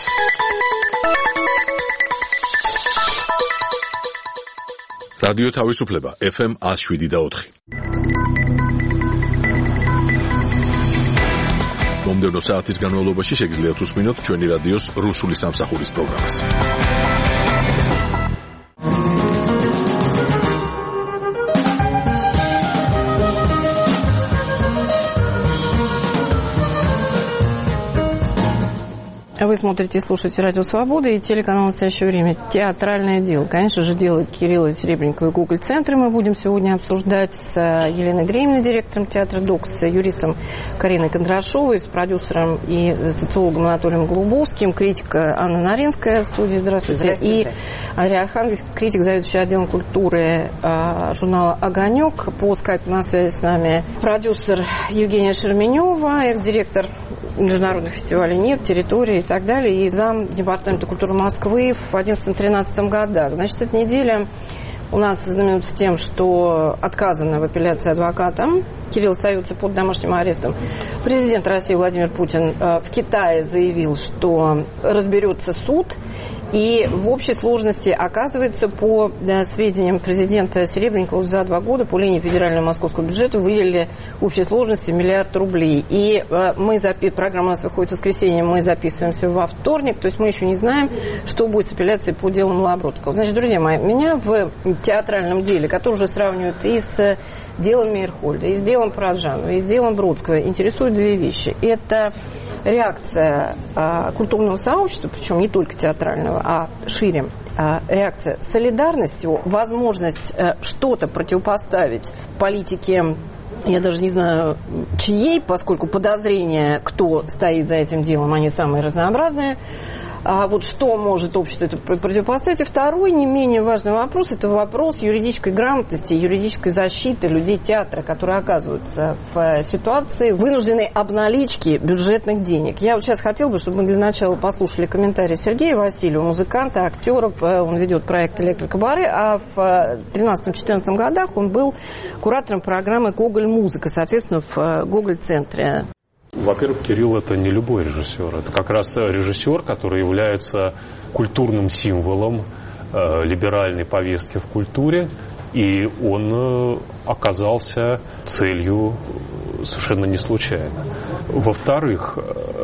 რადიო თავისუფლება FM 107.4. მომდევნო საათის განმავლობაში შეგიძლიათ უსმინოთ ჩვენი რადიოს რუსული სამსახურის პროგრამას. Вы смотрите и слушаете «Радио Свобода» и телеканал «Настоящее время». Театральное дело. Конечно же, дело Кирилла Серебренникова и Гоголь-центра мы будем сегодня обсуждать с Еленой Греминой, директором театра «Док», с юристом Кариной Кондрашовой, с продюсером и социологом Анатолием Голубовским, критик Анна Наринская в студии. Здравствуйте. Здравствуйте. И Андрей Архангельский, критик, заведующий отделом культуры журнала «Огонек». По скайпу на связи с нами продюсер Евгения Шерменева, экс-директор международных фестивалей «Нет», «Территории» и так далее, и зам Департамента культуры Москвы в 2011-2013 годах. Значит, эта неделя у нас знаменуется тем, что отказано в апелляции адвокатам. Кирилл остается под домашним арестом. Президент России Владимир Путин в Китае заявил, что разберется суд. И в общей сложности, оказывается, по сведениям президента Серебренникова, за 2 года по линии федерального московского бюджета выделили в общей сложности 1 миллиард рублей. И программа у нас выходит в воскресенье, мы записываемся во вторник, то есть мы еще не знаем, что будет с апелляцией по делу Малобродского. Значит, друзья мои, меня в театральном деле, который уже сравнивают и с делом Мейерхольда, и с делом Параджанова, и с делом Бродского, интересуют 2 вещи. Это реакция культурного сообщества, причем не только театрального, а шире, реакция солидарности, возможность что-то противопоставить политике, я даже не знаю, чьей, поскольку подозрения, кто стоит за этим делом, они самые разнообразные. А вот что может общество это противопоставить? И второй, не менее важный вопрос, это вопрос юридической грамотности, юридической защиты людей театра, которые оказываются в ситуации вынужденной обналички бюджетных денег. Я вот сейчас хотела бы, чтобы мы для начала послушали комментарии Сергея Васильева, музыканта, актера, он ведет проект «Электрокабаре», а в 2013-2014 годах он был куратором программы «Гоголь-музыка», соответственно, в Гоголь-центре. Во-первых, Кирилл – это не любой режиссер. Это как раз режиссер, который является культурным символом либеральной повестки в культуре. И он оказался целью совершенно не случайно. Во-вторых,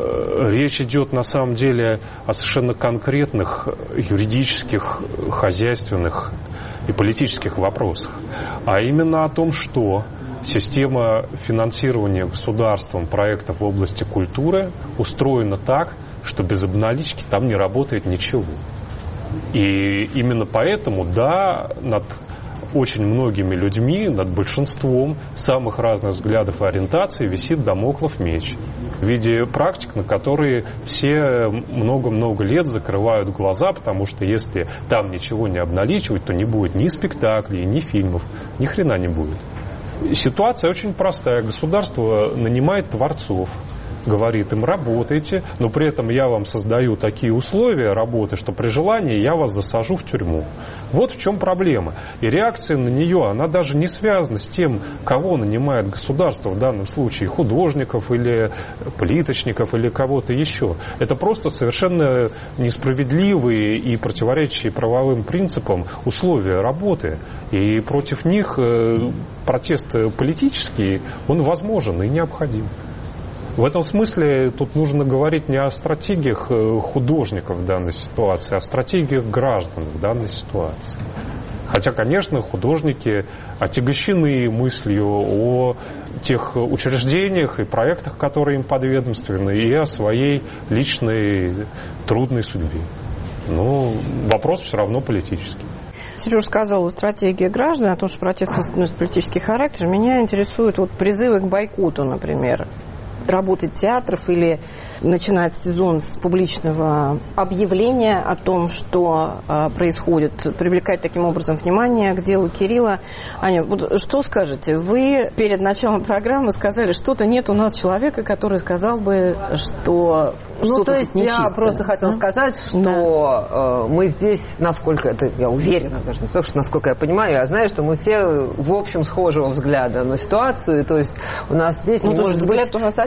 речь идет на самом деле о совершенно конкретных юридических, хозяйственных и политических вопросах. А именно о том, что система финансирования государством проектов в области культуры устроена так, что без обналички там не работает ничего. И именно поэтому, да, над очень многими людьми, над большинством самых разных взглядов и ориентаций висит дамоклов меч в виде практик, на которые все много-много лет закрывают глаза, потому что если там ничего не обналичивать, то не будет ни спектаклей, ни фильмов, ни хрена не будет. Ситуация очень простая. Государство нанимает творцов, говорит им: работайте, но при этом я вам создаю такие условия работы, что при желании я вас засажу в тюрьму. Вот в чем проблема. И реакция на нее, она даже не связана с тем, кого нанимает государство, в данном случае художников или плиточников или кого-то еще. Это просто совершенно несправедливые и противоречащие правовым принципам условия работы. И против них протест политический, он возможен и необходим. В этом смысле тут нужно говорить не о стратегиях художников в данной ситуации, а о стратегиях граждан в данной ситуации. Хотя, конечно, художники отягощены мыслью о тех учреждениях и проектах, которые им подведомственны, и о своей личной трудной судьбе. Но вопрос все равно политический. Сережа сказал о стратегии граждан, о том, что протест носит политический характер. Меня интересуют призывы к бойкоту, например, работы театров или начинать сезон с публичного объявления о том, что происходит, привлекать таким образом внимание к делу Кирилла. Аня, вот что скажете? Вы перед началом программы сказали, что-то нет у нас человека, который сказал бы, что что-то то есть нечисто. Я просто хотела сказать, что мы здесь, насколько это, я уверена, даже не то, что насколько я понимаю, я знаю, что мы все в общем схожего взгляда на ситуацию, то есть у нас здесь не может взгляд быть... у нас один.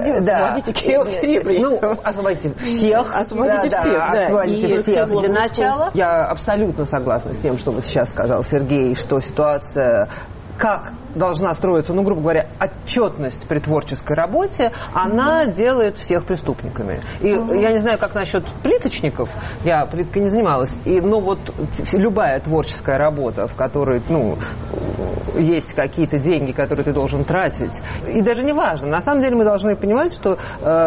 освободите Кирилла Серебренникова. Ну, освободите всех. Освободите всех, да. Освободите всех для начала. Я абсолютно согласна с тем, что вот сейчас сказал Сергей, что ситуация... Как должна строиться, ну, грубо говоря, отчетность при творческой работе, она делает всех преступниками. И я не знаю, как насчет плиточников, я плиткой не занималась, но вот любая творческая работа, в которой, ну, есть какие-то деньги, которые ты должен тратить, и даже не важно, на самом деле мы должны понимать, что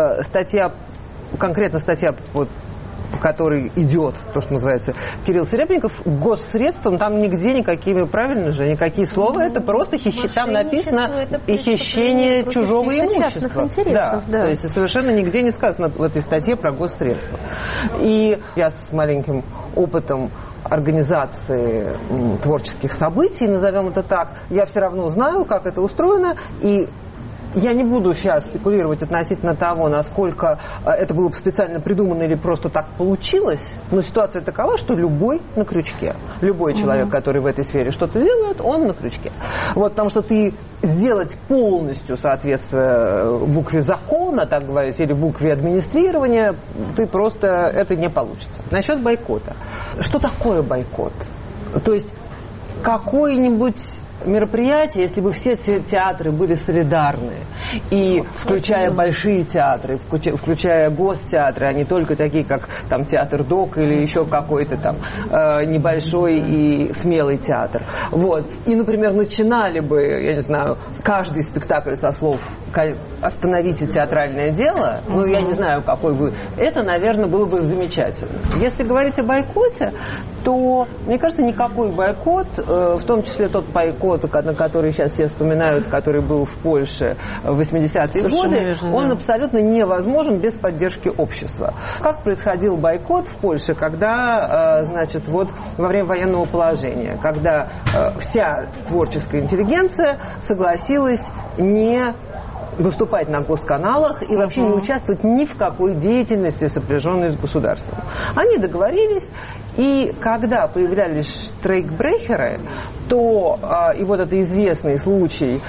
конкретно статья вот, по которой идет то, что называется Кирилл Серебренников, госсредством там нигде никакими, правильно же, никакие слова, это просто там написано и хищение чужого имущества. Да. То есть совершенно нигде не сказано в этой статье про госсредства. И я с маленьким опытом организации творческих событий, назовем это так, я все равно знаю, как это устроено, и я не буду сейчас спекулировать относительно того, насколько это было бы специально придумано или просто так получилось, но ситуация такова, что любой на крючке. Любой человек, который в этой сфере что-то делает, он на крючке. Вот, потому что ты сделать полностью соответствие букве закона, так говорить, или букве администрирования, ты просто это не получится. Насчет бойкота. Что такое бойкот? То есть какой-нибудь мероприятие, если бы все театры были солидарны, и включая большие театры, включая гостеатры, а не только такие, как там театр ДОК или еще какой-то там небольшой и смелый театр. Вот. И, например, начинали бы, я не знаю, каждый спектакль со слов «Остановите театральное дело», ну, я не знаю, какой вы, это, наверное, было бы замечательно. Если говорить о бойкоте, то, мне кажется, никакой бойкот, в том числе тот бойкот, на который сейчас все вспоминают, который был в Польше в 80-е годы, он абсолютно невозможен без поддержки общества. Как происходил бойкот в Польше, когда, значит, вот во время военного положения, когда вся творческая интеллигенция согласилась не выступать на госканалах и вообще не участвовать ни в какой деятельности, сопряженной с государством. Они договорились, и когда появлялись штрейкбрехеры, то, и вот это известный случай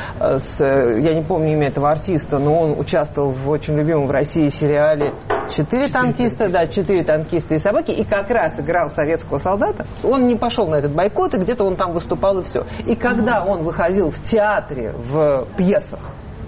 я не помню имя этого артиста, но он участвовал в очень любимом в России сериале «Четыре танкиста», да, «Четыре танкиста и собаки», и как раз играл советского солдата. Он не пошел на этот бойкот, и где-то он там выступал, и все. И когда он выходил в театре, в пьесах,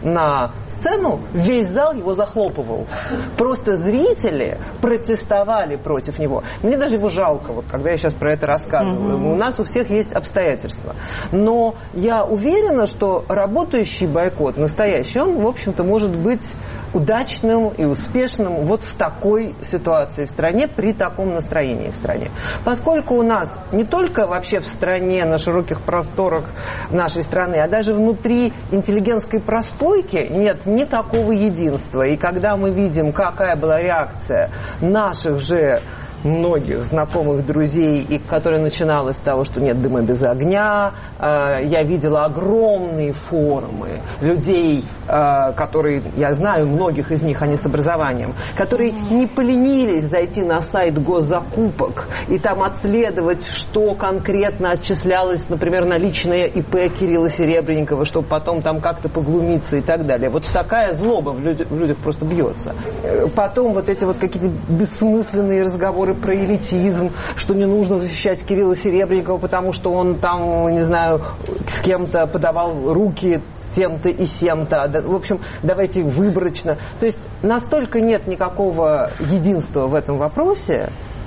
на сцену, весь зал его захлопывал. Просто зрители протестовали против него. Мне даже его жалко, вот, когда я сейчас про это рассказываю. У нас у всех есть обстоятельства. Но я уверена, что работающий бойкот, настоящий, он, в общем-то, может быть удачным и успешным вот в такой ситуации в стране, при таком настроении в стране. Поскольку у нас не только вообще в стране, на широких просторах нашей страны, а даже внутри интеллигентской прослойки нет ни такого единства. И когда мы видим, какая была реакция наших же многих знакомых, друзей, и которая начиналась с того, что нет дыма без огня. Я видела огромные форумы людей, которые, я знаю, многих из них, они с образованием, которые не поленились зайти на сайт госзакупок и там отследовать, что конкретно отчислялось, например, на личное ИП Кирилла Серебренникова, чтобы потом там как-то поглумиться и так далее. Вот такая злоба в людях просто бьется. Потом вот эти вот какие-то бессмысленные разговоры про элитизм, что не нужно защищать Кирилла Серебренникова, потому что он там, не знаю, с кем-то подавал руки тем-то и сем-то. В общем, давайте выборочно. То есть настолько нет никакого единства в этом вопросе,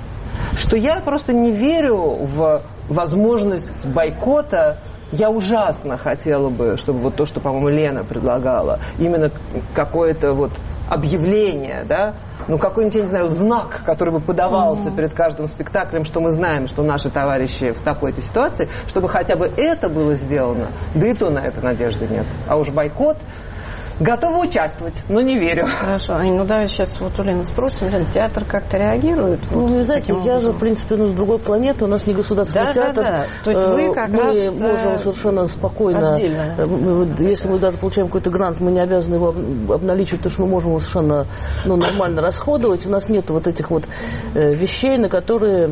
что я просто не верю в возможность бойкота. Я ужасно хотела бы, чтобы вот то, что, по-моему, Лена предлагала, именно какое-то вот объявление, да, ну, какой-нибудь, я не знаю, знак, который бы подавался перед каждым спектаклем, что мы знаем, что наши товарищи в такой-то ситуации, чтобы хотя бы это было сделано, да и то на это надежды нет. А уж бойкот... Готова участвовать, но не верю. Хорошо. Ань, ну давайте сейчас вот у Лены спросим. Лена, театр как-то реагирует? Ну, вы знаете, я же, в принципе, с другой планеты, у нас не государственный театр. Да. То есть вы как раз мы можем совершенно спокойно, отдельно. Если мы даже получаем какой-то грант, мы не обязаны его обналичивать, потому что мы можем его совершенно нормально расходовать. У нас нет вот этих вот вещей, на которые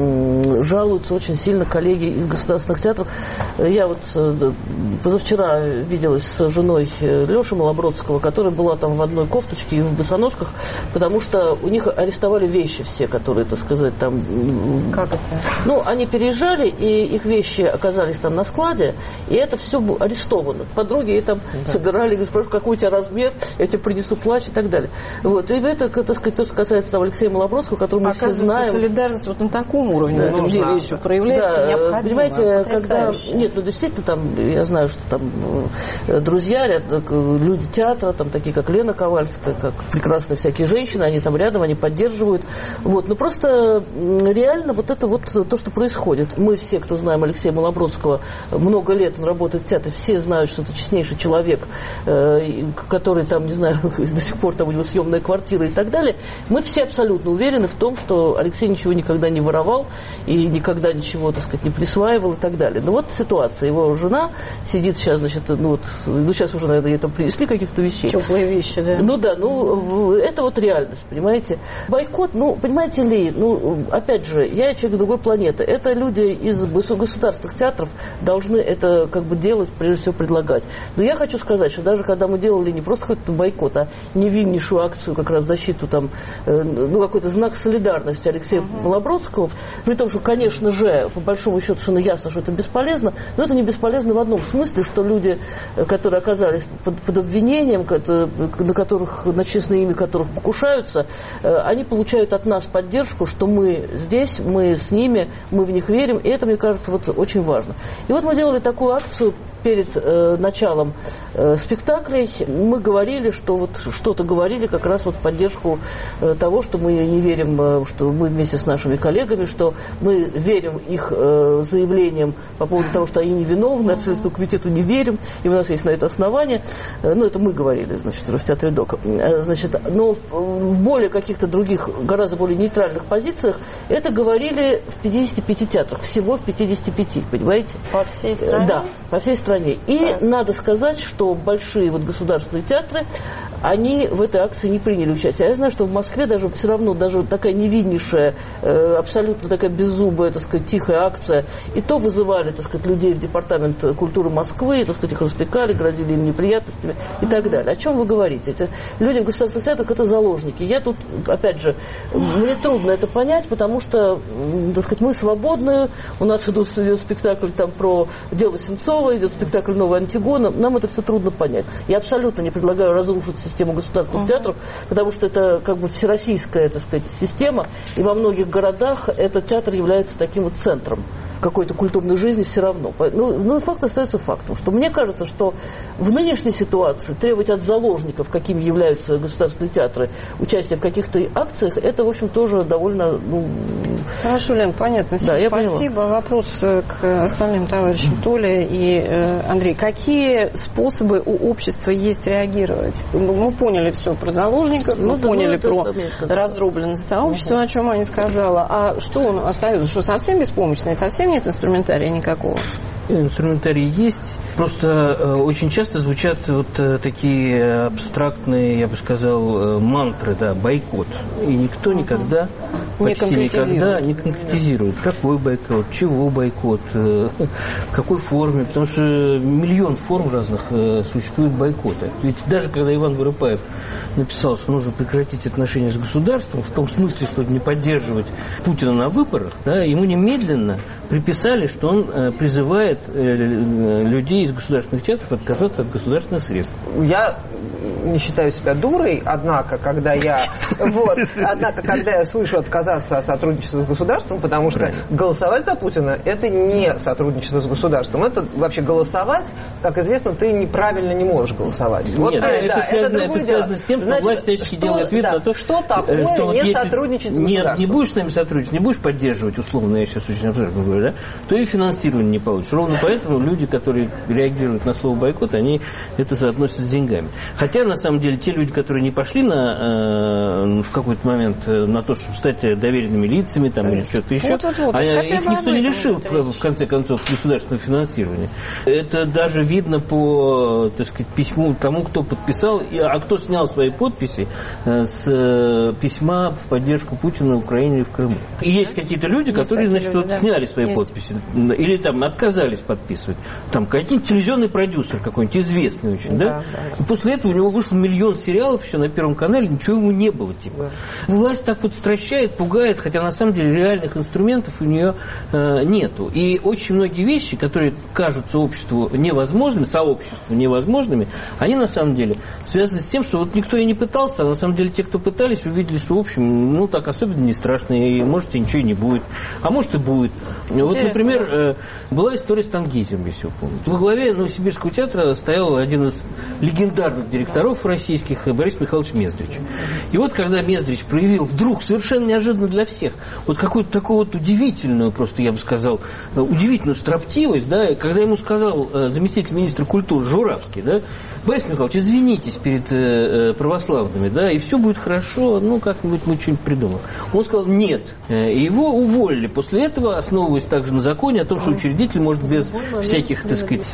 жалуются очень сильно коллеги из государственных театров. Я вот позавчера виделась с женой Леши Малобаева, Малобродского, которая была там в одной кофточке и в босоножках, потому что у них арестовали вещи все, которые, так сказать, там... Как это? Ну, они переезжали, и их вещи оказались там на складе, и это все было арестовано. Подруги ей там собирали, говорят, спрашивают, какой у тебя размер, я тебе принесу плащ и так далее. Вот. И это, так сказать, то, что касается там, Алексея Малобродского, которого мы все знаем. Солидарность вот на таком уровне в этом деле еще проявляется, да, необходимо. Понимаете, когда... Нет, ну действительно, там, я знаю, что там друзья, люди театра, там такие, как Лена Ковальская, как прекрасные всякие женщины, они там рядом, они поддерживают. Вот. Но просто реально вот это вот то, что происходит. Мы все, кто знаем Алексея Малобродского, много лет он работает в театре, все знают, что это честнейший человек, который там, не знаю, до сих пор там у него съемная квартира и так далее. Мы все абсолютно уверены в том, что Алексей ничего никогда не воровал и никогда ничего, так сказать, не присваивал и так далее. Но вот ситуация. Его жена сидит сейчас, значит, ну сейчас уже, наверное, ей там принесли каких-то вещей. Теплые вещи, да. Ну да, это вот реальность, понимаете. Бойкот, понимаете ли, опять же, я человек другой планеты. Это люди из государственных театров должны это как бы делать, прежде всего предлагать. Но я хочу сказать, что даже когда мы делали не просто какой-то бойкот, а невиннейшую акцию как раз в защиту там, какой-то знак солидарности Алексея Малобродского, при том, что, конечно же, по большому счету совершенно ясно, что это бесполезно, но это не бесполезно в одном смысле, что люди, которые оказались под обвинением, на честное имя которых покушаются, они получают от нас поддержку, что мы здесь, мы с ними, мы в них верим, и это, мне кажется, вот очень важно. И вот мы делали такую акцию перед началом спектаклей. Мы говорили, что вот что-то говорили как раз вот в поддержку того, что мы не верим, что мы вместе с нашими коллегами, что мы верим их заявлениям по поводу того, что они невиновны, от Следственному комитету не верим, и у нас есть на это основание. Это мы говорили, значит, в Ростеатре ДОК. Значит, но в более каких-то других, гораздо более нейтральных позициях это говорили в 55 театрах, всего в 55, понимаете? По всей стране? Да, по всей стране. И надо сказать, что большие вот государственные театры, они в этой акции не приняли участие. А я знаю, что в Москве даже все равно, даже такая невиннейшая, абсолютно такая беззубая, так сказать, тихая акция, и то вызывали, так сказать, людей в департамент культуры Москвы, так сказать, их распекали, грозили им неприятностями и так далее. О чем вы говорите? Эти люди в государственных театрах – это заложники. Я тут, опять же, мне трудно это понять, потому что, так сказать, мы свободны, у нас идет спектакль там про дело Сенцова, идет спектакль «Новая Антигона», нам это все трудно понять. Я абсолютно не предлагаю разрушить систему государственных театров, потому что это как бы всероссийская, так сказать, система, и во многих городах этот театр является таким вот центром какой-то культурной жизни все равно. Но факт остается фактом, что мне кажется, что в нынешней ситуации требовать от заложников, какими являются государственные театры, участия в каких-то акциях, это, в общем, тоже довольно... Хорошо, Лен, понятно. Да, спасибо. Вопрос к остальным товарищам Толе и Андрей. Какие способы у общества есть реагировать? Мы поняли все про заложников, мы поняли про раздробленность сообщества, о чем Аня сказала. А что остается? Что совсем беспомощно и совсем нет инструментария никакого? Инструментарий есть. Просто очень часто звучат вот такие абстрактные, я бы сказал, мантры, да, бойкот. И никто никогда, почти никогда не конкретизирует. Какой бойкот, чего бойкот, в какой форме. Потому что миллион форм разных существует бойкота. Ведь даже когда Иван Воропаев написал, что нужно прекратить отношения с государством, в том смысле, что не поддерживать Путина на выборах, да, ему немедленно приписали, что он призывает людей из государственных театров отказаться от государственных средств. Я не считаю себя дурой, однако, когда я слышу отказаться от сотрудничества с государством, потому что голосовать за Путина – это не сотрудничество с государством. Это вообще голосовать, как известно, ты неправильно не можешь голосовать. Нет, это связано с тем, что власть всячески делает вид на то, что такое что не сотрудничать с государством. Не будешь с нами сотрудничать, не будешь поддерживать, условно, я сейчас очень абстрактно говорю, да, то и финансирование не получишь. Ровно поэтому люди, которые реагируют на слово бойкот, они это соотносят с деньгами. Хотя, на на самом деле, те люди, которые не пошли в какой-то момент на то, чтобы стать доверенными лицами там, или что-то еще, их никто не лишил, в конце концов, государственного финансирования. Это даже видно по, так сказать, письму тому, кто подписал, а кто снял свои подписи с письма в поддержку Путина в Украине и в Крыму. И есть какие-то люди, которые, значит, вот, сняли свои подписи, или там отказались подписывать. Там какой-нибудь телевизионный продюсер какой-нибудь, известный очень, да? И после этого у него вышло миллион сериалов еще на Первом канале, ничего ему не было, типа. Власть так вот стращает, пугает, хотя на самом деле реальных инструментов у нее нету. И очень многие вещи, которые кажутся обществу невозможными, сообществу невозможными, они на самом деле связаны с тем, что вот никто и не пытался, а на самом деле те, кто пытались, увидели, что в общем, ну так особенно не страшно, и может и ничего и не будет, а может и будет. Вот, например, была история с Тангизером, если вы помните. Во главе Новосибирского театра стоял один из легендарных директоров российских, Борис Михайлович Мездрич. И вот когда Мездрич проявил вдруг, совершенно неожиданно для всех, вот какую-то такую вот удивительную, просто я бы сказал, удивительную строптивость, да, когда ему сказал заместитель министра культуры Журавский, да, Борис Михайлович, извинитесь перед православными, да, и все будет хорошо, ну, как-нибудь мы что-нибудь придумаем. Он сказал нет. И его уволили после этого, основываясь также на законе о том, что учредитель может без всяких, так сказать,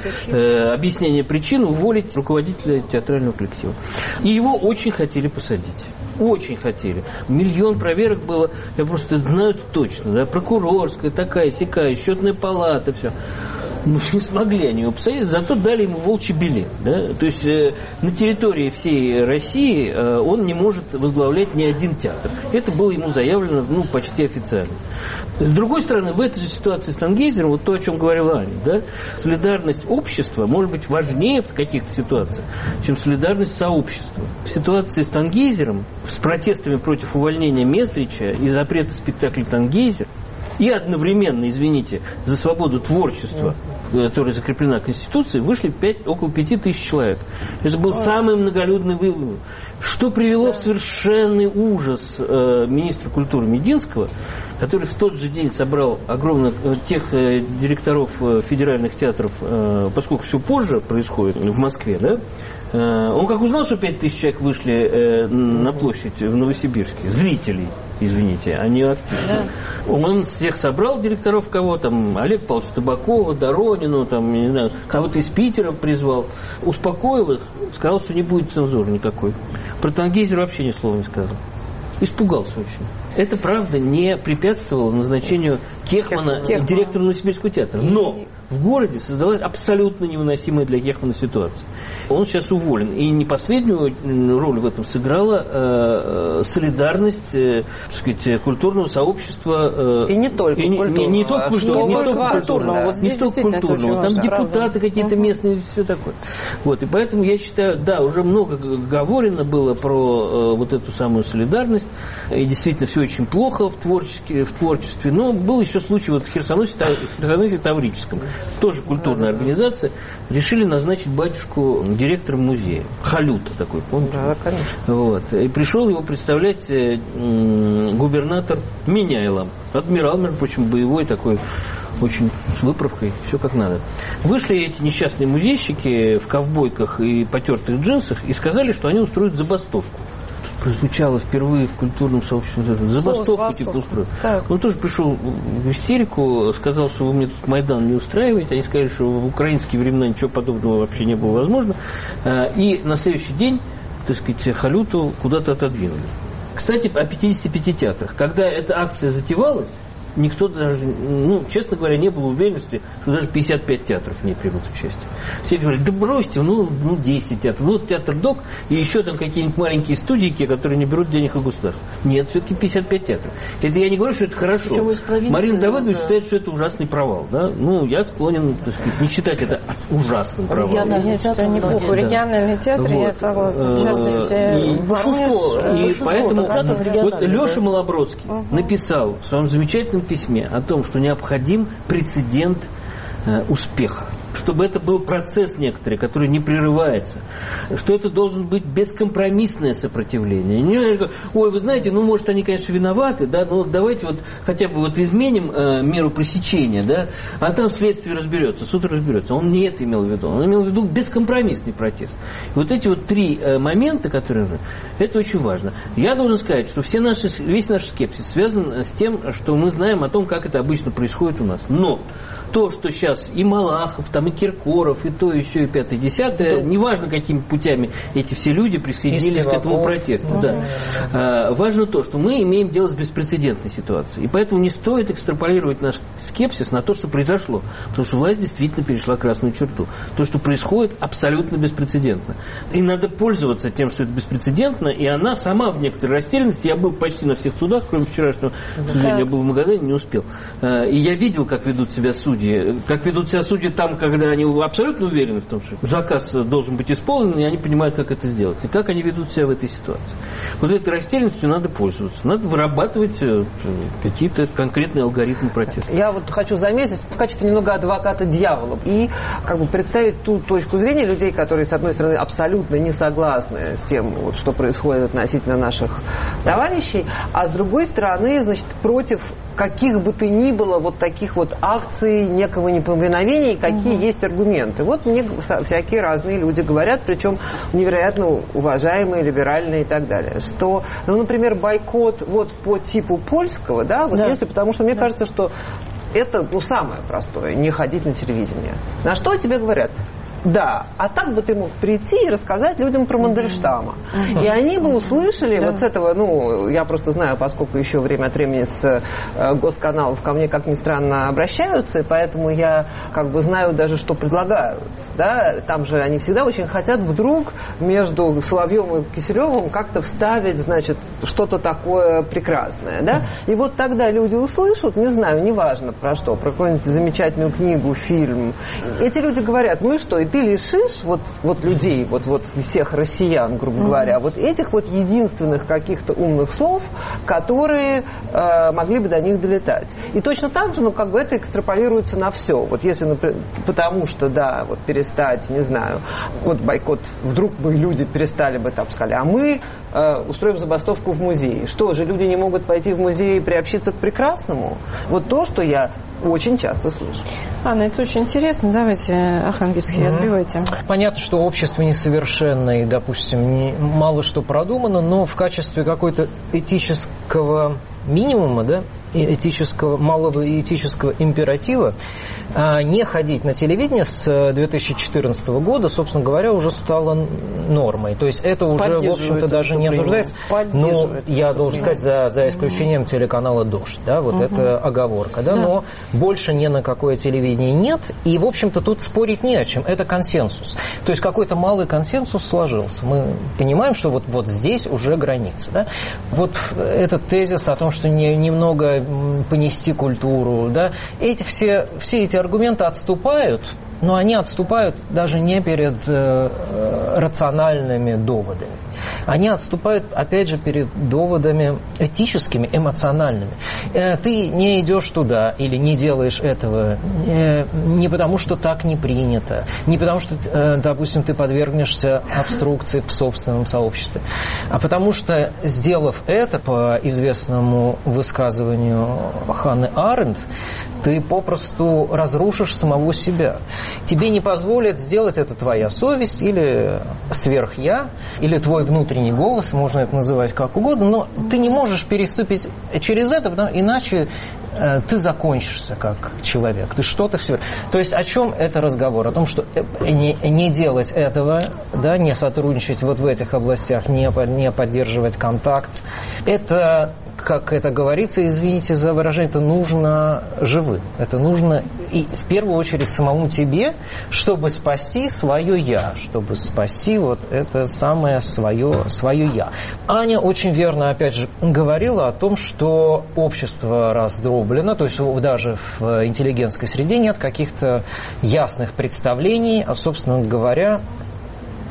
объяснения причин уволить руководителя театрального коллектива. И его очень хотели посадить. Очень хотели. Миллион проверок было, я просто знаю точно, да, прокурорская, такая, сякая, счетная палата, все. Ну, не смогли они его посадить, зато дали ему волчий билет. Да? То есть на территории всей России он не может возглавлять ни один театр. Это было ему заявлено, ну, почти официально. С другой стороны, в этой же ситуации с Тангейзером, вот то, о чем говорила Аня, да, солидарность общества может быть важнее в каких-то ситуациях, чем солидарность сообщества. В ситуации с Тангейзером, с протестами против увольнения Мездрича и запрета спектакля «Тангейзер», и одновременно, извините, за свободу творчества, которая закреплена Конституцией, вышли около 5000 человек. Это был самый многолюдный выбор. Что привело в совершенный ужас министра культуры Мединского, который в тот же день собрал огромных тех директоров федеральных театров, поскольку все позже происходит в Москве, да? Он как узнал, что 5000 человек вышли на площадь в Новосибирске, зрителей, извините, а не активных. Да. Он всех собрал директоров, кого там, Олег Павлович Табакова, Доронину, там, не знаю, кого-то из Питера призвал, успокоил их, сказал, что не будет цензуры никакой. Про Тангейзера вообще ни слова не сказал. Испугался очень. Это, правда, не препятствовало назначению Кехмана директором Новосибирского театра. Но в городе создалась абсолютно невыносимая для Кехмана ситуация. Он сейчас уволен. И не последнюю роль в этом сыграла солидарность, так сказать, культурного сообщества. И не только культурного. Не только культурного. Вот здесь действительно культурного. Там депутаты какие-то местные, все такое. Вот. И поэтому я считаю, да, уже много говорено было про вот эту самую солидарность. И действительно все очень плохо в творчестве. Но был еще случай вот в Херсонесе Таврическом. Тоже культурная организация. Решили назначить батюшку директором музея. Халюта такой, помните? Да, конечно. Вот. И пришел его представлять губернатор Меняйло. Адмирал, между прочим, боевой такой, очень с выправкой, все как надо. Вышли эти несчастные музейщики в ковбойках и потертых джинсах и сказали, что они устроят забастовку. Прозвучало впервые в культурном сообществе. Забастовку типа устроил. Он тоже пришел в истерику, сказал, что вы мне тут Майдан не устраиваете. Они сказали, что в украинские времена ничего подобного вообще не было возможно. И на следующий день, так сказать, Халюту куда-то отодвинули. Кстати, о 55 театрах. Когда эта акция затевалась, никто даже, ну, честно говоря, не было уверенности, что даже 55 театров не примут участие. Все говорят, да бросьте, ну 10 театров. Ну, театр ДОК и еще там какие-нибудь маленькие студийки, которые не берут денег у государства. Нет, все-таки 55 театров. Это я не говорю, что это хорошо. Марина Давыдович считает, что это ужасный провал. Да? Ну, я склонен, так сказать, не считать это ужасным провалом. Нет, это неплохо. Региональный театр, вот. Я согласна. В частности, и поэтому вот Леша Малобродский написал в своем замечательном письме о том, что необходим прецедент успеха. чтобы это был процесс некоторый, который не прерывается, что это должен быть бескомпромиссное сопротивление. Не, ой, вы знаете, ну, может, они, конечно, виноваты, да, но давайте вот хотя бы вот изменим меру пресечения, да, а там следствие разберется, суд разберется. Он не это имел в виду. Он имел в виду бескомпромиссный протест. И вот эти вот три момента, которые... Это очень важно. Я должен сказать, что весь наш скепсис связан с тем, что мы знаем о том, как это обычно происходит у нас. Но то, что сейчас и Малахов, там, и Киркоров, и то, и все, и пятое, и десятое, неважно, какими путями эти все люди присоединились к этому протесту. Да. Важно то, что мы имеем дело с беспрецедентной ситуацией. И поэтому не стоит экстраполировать наш скепсис на то, что произошло. Потому что власть действительно перешла красную черту. То, что происходит, абсолютно беспрецедентно. И надо пользоваться тем, что это беспрецедентно, и она сама в некоторой растерянности. Я был почти на всех судах, кроме вчерашнего, к сожалению, я был в Магадане, не успел. И я видел, как ведут себя судьи. Как ведут себя судьи там, когда они абсолютно уверены в том, что заказ должен быть исполнен, и они понимают, как это сделать. И как они ведут себя в этой ситуации. Вот этой растерянностью надо пользоваться. Надо вырабатывать какие-то конкретные алгоритмы протеста. Я вот хочу заметить в качестве немного адвоката дьявола и как бы представить ту точку зрения людей, которые, с одной стороны, абсолютно не согласны с тем, вот, что происходит относительно наших товарищей, а с другой стороны, значит, против каких бы то ни было вот таких вот акций, некого неповиновения, какие есть аргументы. Вот мне всякие разные люди говорят, причем невероятно уважаемые, либеральные и так далее, что, ну, например, бойкот вот по типу польского, да, вот если, потому что мне кажется, что это, ну, самое простое, не ходить на телевидение. На что тебе говорят? Да, а так бы ты мог прийти и рассказать людям про Мандельштама. И они бы услышали вот с этого, ну, я просто знаю, поскольку еще время от времени с госканалов ко мне, как ни странно, обращаются, и поэтому я как бы знаю даже, что предлагают. Да? Там же они всегда очень хотят вдруг между Соловьевым и Киселевым как-то вставить, значит, что-то такое прекрасное. Да? И вот тогда люди услышат, не знаю, неважно про что, про какую-нибудь замечательную книгу, фильм. Эти люди говорят, ну и что, и ты лишишь вот людей, вот всех россиян, грубо говоря, вот этих вот единственных каких-то умных слов, которые могли бы до них долетать. И точно так же, ну, как бы это экстраполируется на все. Вот если, например, потому что, да, вот перестать, не знаю, вот бойкот, вдруг бы люди перестали бы, там, сказали, а мы устроим забастовку в музее. Что же, люди не могут пойти в музей и приобщиться к прекрасному? Вот то, что я очень часто слышу. Анна, это очень интересно. Давайте, Архангельский, отбивайте. Понятно, что общество несовершенно и, допустим, мало что продумано, но в качестве какой-то этического минимума, да, малого этического императива не ходить на телевидение с 2014 года, собственно говоря, уже стало нормой. То есть это уже, в общем-то, даже не обсуждается. Но я должен сказать, за исключением телеканала «Дождь». Да, вот это оговорка. Да, но больше ни на какое телевидение нет. И, в общем-то, тут спорить не о чем. Это консенсус. То есть какой-то малый консенсус сложился. Мы понимаем, что вот здесь уже граница. Да? Вот этот тезис о том, что немного понести культуру, да, все эти аргументы отступают, но они отступают даже не перед рациональными доводами. Они отступают, опять же, перед доводами этическими, эмоциональными. Ты не идешь туда или не делаешь этого не потому, что так не принято, не потому, что, допустим, ты подвергнешься обструкции в собственном сообществе, а потому что, сделав это, по известному высказыванию Ханны Аренд, ты попросту разрушишь самого себя. Тебе не позволит сделать это твоя совесть или сверх-я, или твой внутренний голос, можно это называть как угодно, но ты не можешь переступить через это, иначе ты закончишься как человек, ты что-то все. То есть о чем это разговор? О том, что не делать этого, да, не сотрудничать вот в этих областях, не поддерживать контакт. Это, как это говорится, извините за выражение, это нужно живым. Это нужно и в первую очередь самому тебе, чтобы спасти свое «я», чтобы спасти вот это самое свое «я». Аня очень верно, опять же, говорила о том, что общество раздроблено, то есть даже в интеллигентской среде нет каких-то ясных представлений, а, собственно говоря,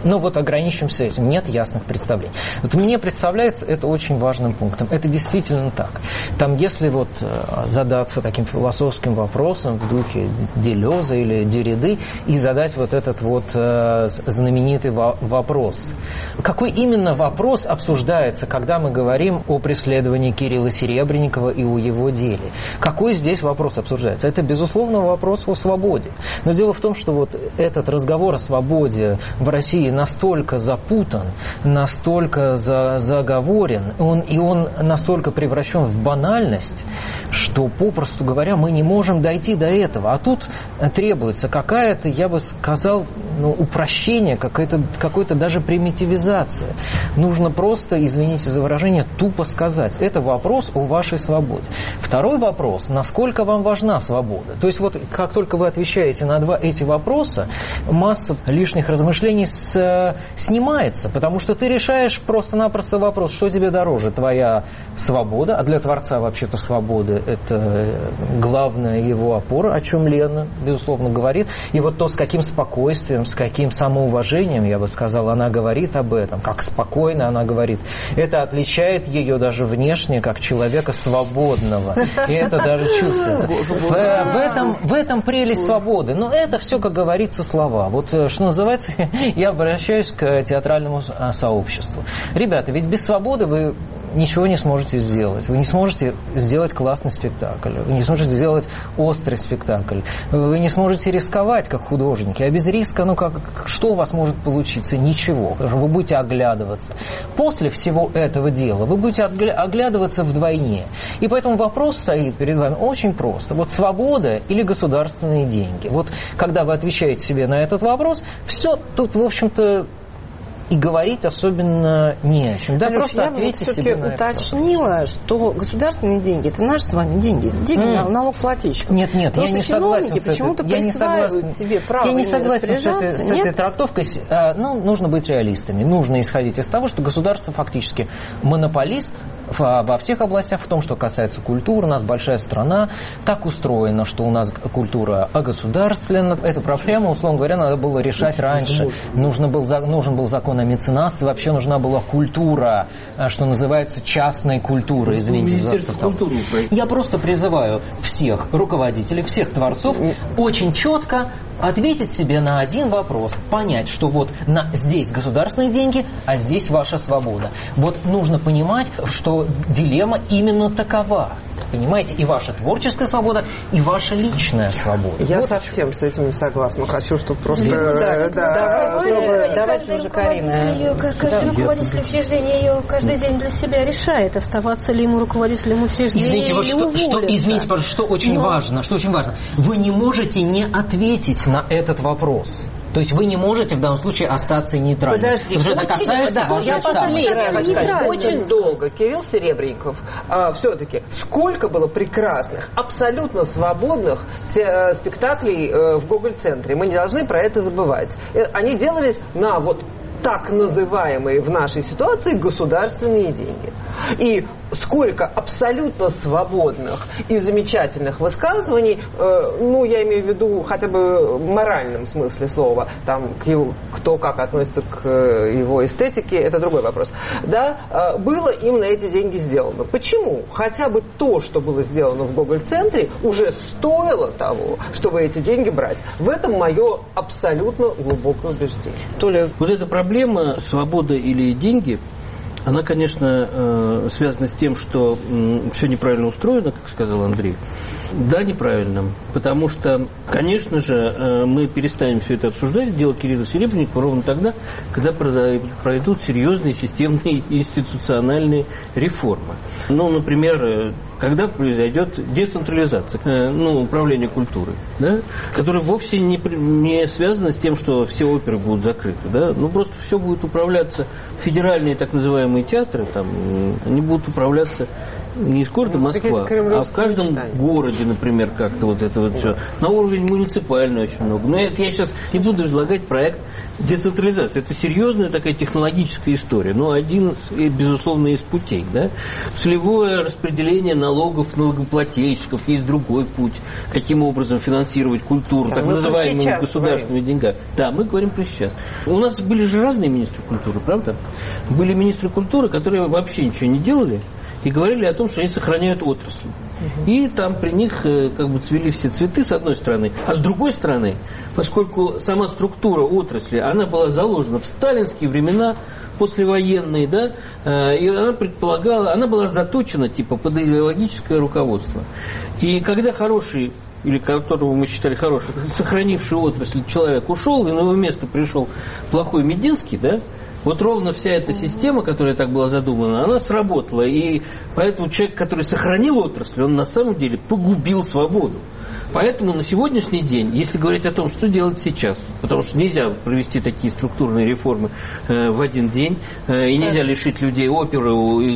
Ну вот ограничимся этим. Нет ясных представлений. Вот мне представляется это очень важным пунктом. Это действительно так. Там, если вот задаться таким философским вопросом в духе Делеза или Дерриды и задать вот этот вот знаменитый вопрос. Какой именно вопрос обсуждается, когда мы говорим о преследовании Кирилла Серебренникова и о его деле? Какой здесь вопрос обсуждается? Это, безусловно, вопрос о свободе. Но дело в том, что вот этот разговор о свободе в России настолько запутан, настолько заговорен, он настолько превращен в банальность, что, попросту говоря, мы не можем дойти до этого. А тут требуется какая-то, я бы сказал, упрощение, какой-то даже примитивизация. Нужно просто, извините за выражение, тупо сказать. Это вопрос о вашей свободе. Второй вопрос, насколько вам важна свобода. То есть вот как только вы отвечаете на эти вопроса, масса лишних размышлений снимается, потому что ты решаешь просто-напросто вопрос, что тебе дороже, твоя свобода, а для Творца вообще-то свобода – это главная его опора, о чем Лена, безусловно, говорит. И вот то, с каким спокойствием, с каким самоуважением, я бы сказал, она говорит об этом, как спокойно она говорит, это отличает ее даже внешне, как человека свободного. И это даже чувствуется. В этом прелесть свободы. Но это все, как говорится, слова. Вот что называется, я обращаюсь к театральному сообществу. Ребята, ведь без свободы вы ничего не сможете сделать. Вы не сможете сделать классный спектакль. Вы не сможете сделать острый спектакль. Вы не сможете рисковать, как художники. А без риска, что у вас может получиться? Ничего. Вы будете оглядываться. После всего этого дела вы будете оглядываться вдвойне. И поэтому вопрос стоит перед вами очень просто. Вот свобода или государственные деньги? Вот когда вы отвечаете себе на этот вопрос, все тут, в общем-то, и говорить особенно не о чем. Да, Алёш, просто ответьте себе на это. Я уточнила, что государственные деньги – это наши с вами деньги. Деньги налогоплательщиков. Нет, я не согласен с этой. Почему-то присваивают себе право. Я не согласен с этой трактовкой. Нужно быть реалистами. Нужно исходить из того, что государство фактически монополист во всех областях, в том, что касается культуры. У нас большая страна. Так устроено, что у нас культура огосударствлена. Эту проблему, условно говоря, надо было решать раньше. Нужен был закон о меценатстве, вообще нужна была культура, что называется, частной культуры, извините за это. Я просто призываю всех руководителей, всех творцов очень четко ответить себе на один вопрос, понять, что вот здесь государственные деньги, а здесь ваша свобода. Вот нужно понимать, что дилемма именно такова. Понимаете, и ваша творческая свобода, и ваша личная свобода. Я совсем с этим не согласна. Хочу, чтобы просто... Давайте уже Карина. Каждый руководитель учреждения ее каждый день для себя решает, оставаться ли ему руководителем учреждения или уволиться. Извините, пожалуйста, что очень важно. Вы не можете не ответить на этот вопрос. То есть вы не можете в данном случае остаться нейтральным. Подожди, очень долго Кирилл Серебренников все-таки сколько было прекрасных, абсолютно свободных спектаклей в Гоголь-центре. Мы не должны про это забывать. Они делались на так называемые в нашей ситуации государственные деньги. И сколько абсолютно свободных и замечательных высказываний, я имею в виду хотя бы в моральном смысле слова, там, кто как относится к его эстетике, это другой вопрос, да, было им на эти деньги сделано. Почему? Хотя бы то, что было сделано в Гоголь-центре, уже стоило того, чтобы эти деньги брать. В этом мое абсолютно глубокое убеждение. Толя, вот эта проблема свобода или деньги, она, конечно, связана с тем, что все неправильно устроено, как сказал Андрей. Да, неправильно. Потому что, конечно же, мы перестанем все это обсуждать, дело Кирилла Серебренникова ровно тогда, когда пройдут серьезные системные институциональные реформы. Например, когда произойдет децентрализация, управления культурой, да, которая вовсе не связана с тем, что все оперы будут закрыты. Да? Просто все будет управляться, федеральные так называемые театры, они будут управляться Не из города Москва, а в каждом городе, например, как-то вот это вот все. На уровень муниципальный очень много. Но это я сейчас не буду излагать проект децентрализации. Это серьезная такая технологическая история. Но один, безусловно, из путей. Да? Целевое распределение налогов налогоплательщиков. Есть другой путь. Каким образом финансировать культуру, так называемыми государственными деньгами. Да, мы говорим про сейчас. У нас были же разные министры культуры, правда? Были министры культуры, которые вообще ничего не делали и говорили о том, что они сохраняют отрасль. И там при них как бы цвели все цветы, с одной стороны. А с другой стороны, поскольку сама структура отрасли, она была заложена в сталинские времена, послевоенные, да, и она предполагала, она была заточена типа под идеологическое руководство. И когда хороший, или которого мы считали хорошим, сохранивший отрасль человек ушел, и на его место пришел плохой Мединский, да, вот ровно вся эта система, которая так была задумана, она сработала. И поэтому человек, который сохранил отрасль, он на самом деле погубил свободу. Поэтому на сегодняшний день, если говорить о том, что делать сейчас, потому что нельзя провести такие структурные реформы в один день, и нельзя лишить людей оперы,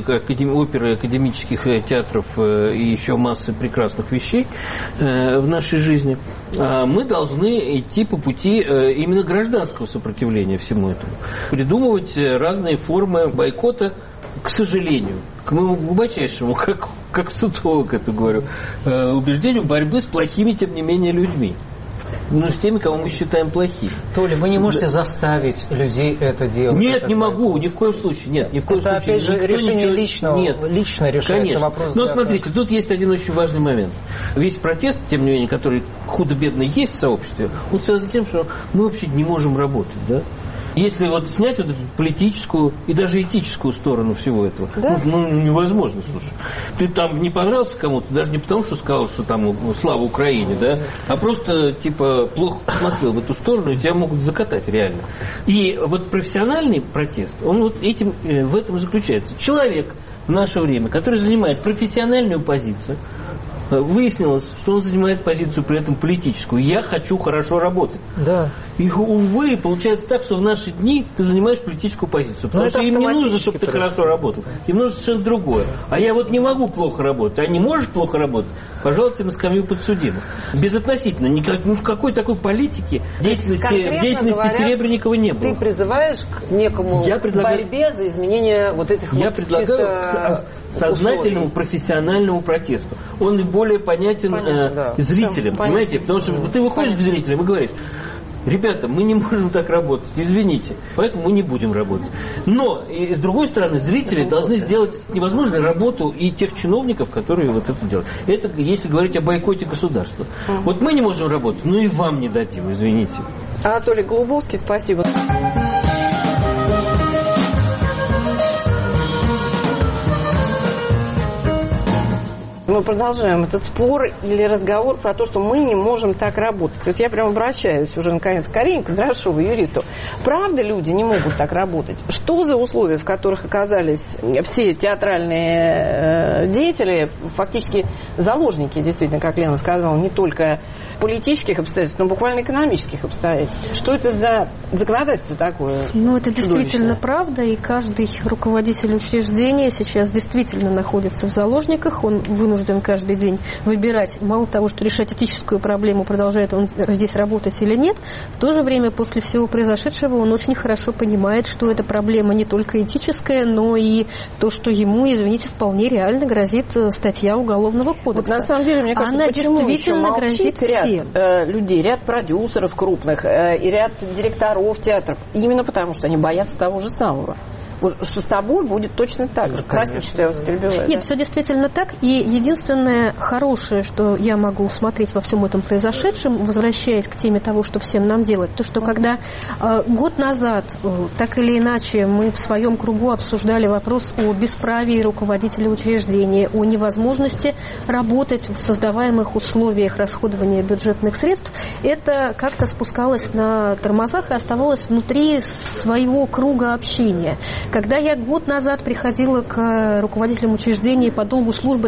академических театров и еще массы прекрасных вещей в нашей жизни, мы должны идти по пути именно гражданского сопротивления всему этому. Придумывать разные формы бойкота, к сожалению, к моему глубочайшему, как социолог это говорю, убеждению борьбы с плохими, тем не менее, людьми. Ну, с теми, кого мы считаем плохими. Толя, вы не можете заставить людей это делать? Нет, не могу, ни в коем случае. Нет, ни в коем случае. Опять же, решение личного. Нет, лично решается. Конечно. Вопрос. Но смотрите, тут есть один очень важный момент. Весь протест, тем не менее, который худо-бедно есть в сообществе, он связан с тем, что мы вообще не можем работать, да? Если вот снять вот эту политическую и даже этическую сторону всего этого, да? ну невозможно, слушай. Ты там не понравился кому-то, даже не потому, что сказал, что там слава Украине, да, а просто типа плохо посмотрел в эту сторону, и тебя могут закатать реально. И вот профессиональный протест, он вот этим, в этом заключается. Человек в наше время, который занимает профессиональную позицию, выяснилось, что он занимает позицию при этом политическую. Я хочу хорошо работать. Да. И, увы, получается так, что в наши дни ты занимаешь политическую позицию. Потому что им не нужно, чтобы ты хорошо работал. Им нужно совершенно другое. А я вот не могу плохо работать. А не можешь плохо работать? Пожалуйста, на скамью подсудимых. Безотносительно. Никакой такой политики в деятельности Серебренникова не было. Ты призываешь к некому борьбе за изменение вот этих Я предлагаю сознательному профессиональному протесту. Он и более понятен зрителям, понимаете? Потому что ты выходишь к зрителям и говоришь: ребята, мы не можем так работать, извините, поэтому мы не будем работать. Но, и с другой стороны, зрители должны сделать невозможную работу и тех чиновников, которые вот это делают. Это если говорить о бойкоте государства. Вот мы не можем работать, но и вам не дадим, извините. Анатолий Голубовский, спасибо. Мы продолжаем этот спор или разговор про то, что мы не можем так работать. Вот я прям обращаюсь уже наконец к Карине Кондрашовой, юристу. Правда, люди не могут так работать? Что за условия, в которых оказались все театральные деятели, фактически заложники, действительно, как Лена сказала, не только политических обстоятельств, но буквально экономических обстоятельств? Что это за законодательство такое? Ну, это действительно правда, и каждый руководитель учреждения сейчас действительно находится в заложниках, он вынужден каждый день выбирать, мало того, что решать этическую проблему, продолжает он здесь работать или нет, в то же время после всего произошедшего он очень хорошо понимает, что эта проблема не только этическая, но и то, что ему, извините, вполне реально грозит статья Уголовного кодекса. Вот на самом деле, мне кажется, она почему действительно грозит ряд людей, ряд продюсеров крупных и ряд директоров театров, именно потому что они боятся того же самого. Вот, что с тобой будет точно так же. Простите, что я вас перебиваю. Нет, все действительно так. И единственное хорошее, что я могу усмотреть во всем этом произошедшем, возвращаясь к теме того, что всем нам делать, то, что когда год назад, так или иначе, мы в своем кругу обсуждали вопрос о бесправии руководителя учреждения, о невозможности работать в создаваемых условиях расходования бюджетных средств, это как-то спускалось на тормозах и оставалось внутри своего круга общения. Когда я год назад приходила к руководителям учреждений по долгу службы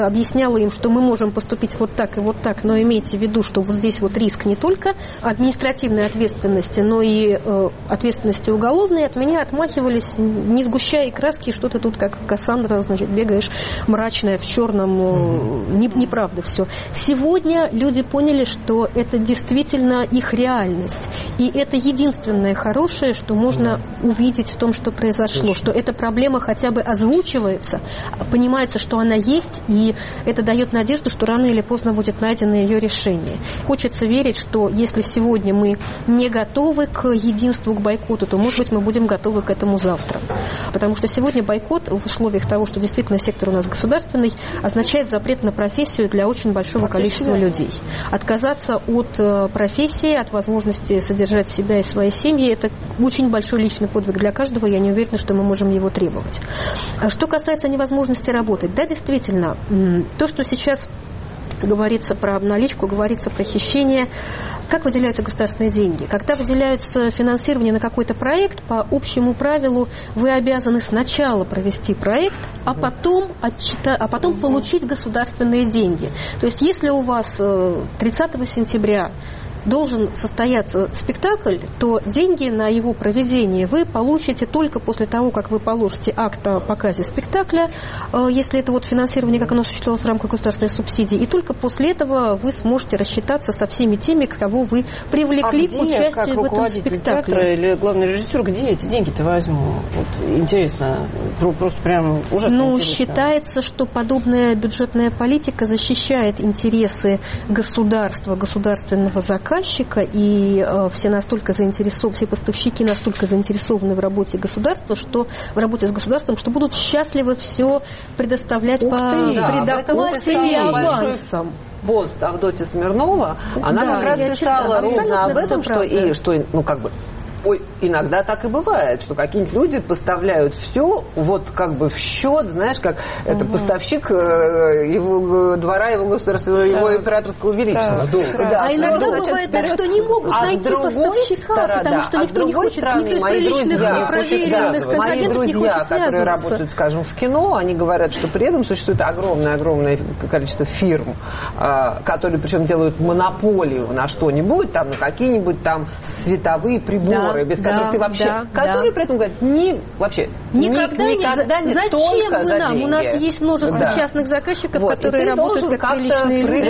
объясняла им, что мы можем поступить вот так и вот так, но имейте в виду, что вот здесь вот риск не только административной ответственности, но и ответственности уголовной, от меня отмахивались, не сгущая краски, что ты тут как Кассандра, значит, бегаешь мрачная в черном, неправда все. Сегодня люди поняли, что это действительно их реальность, и это единственное хорошее, что можно увидеть в том, что произошло, что эта проблема хотя бы озвучивается, понимается, что она есть, и это дает надежду, что рано или поздно будет найдено ее решение. Хочется верить, что если сегодня мы не готовы к единству, к бойкоту, то, может быть, мы будем готовы к этому завтра. Потому что сегодня бойкот в условиях того, что действительно сектор у нас государственный, означает запрет на профессию для очень большого количества людей. Отказаться от профессии, от возможности содержать себя и свои семьи, это очень большой личный подвиг для каждого, я не уверена, что мы можем его требовать. Что касается невозможности работать, да, действительно, то, что сейчас говорится про обналичку, говорится про хищение. Как выделяются государственные деньги? Когда выделяются финансирование на какой-то проект, по общему правилу вы обязаны сначала провести проект, а потом получить государственные деньги. То есть если у вас 30 сентября должен состояться спектакль, то деньги на его проведение вы получите только после того, как вы положите акт о показе спектакля, если это вот финансирование, как оно осуществлялось в рамках государственной субсидии, и только после этого вы сможете рассчитаться со всеми теми, кого вы привлекли к участию в этом спектакле. Театра или главный режиссер, где эти деньги-то возьму? Вот интересно, просто прям ужасно интересно. Считается, что подобная бюджетная политика защищает интересы государства, государственного заказа, и все настолько заинтересованы, все поставщики настолько заинтересованы в работе государства, что в работе с государством, что будут счастливы все предоставлять по предоплате и авансам. Пост Авдотья Смирнова, она как раз писала ровно об этом, иногда так и бывает, что какие-нибудь люди поставляют все вот как бы в счет, знаешь, как это поставщик его двора, его государственного, его императорского величества. А иногда бывает так, что не могут найти поставщика, потому что никто не хочет, никто из приличных, проверенных контрагентов не хочет связываться. Которые работают, скажем, в кино, они говорят, что при этом существует огромное количество фирм, которые причем делают монополию на что-нибудь, там, на какие-нибудь там световые приборы, без которых ты вообще... которые при этом говорят, никогда не зачем только вы за нам? деньги. У нас есть множество частных заказчиков, которые работают как приличные люди.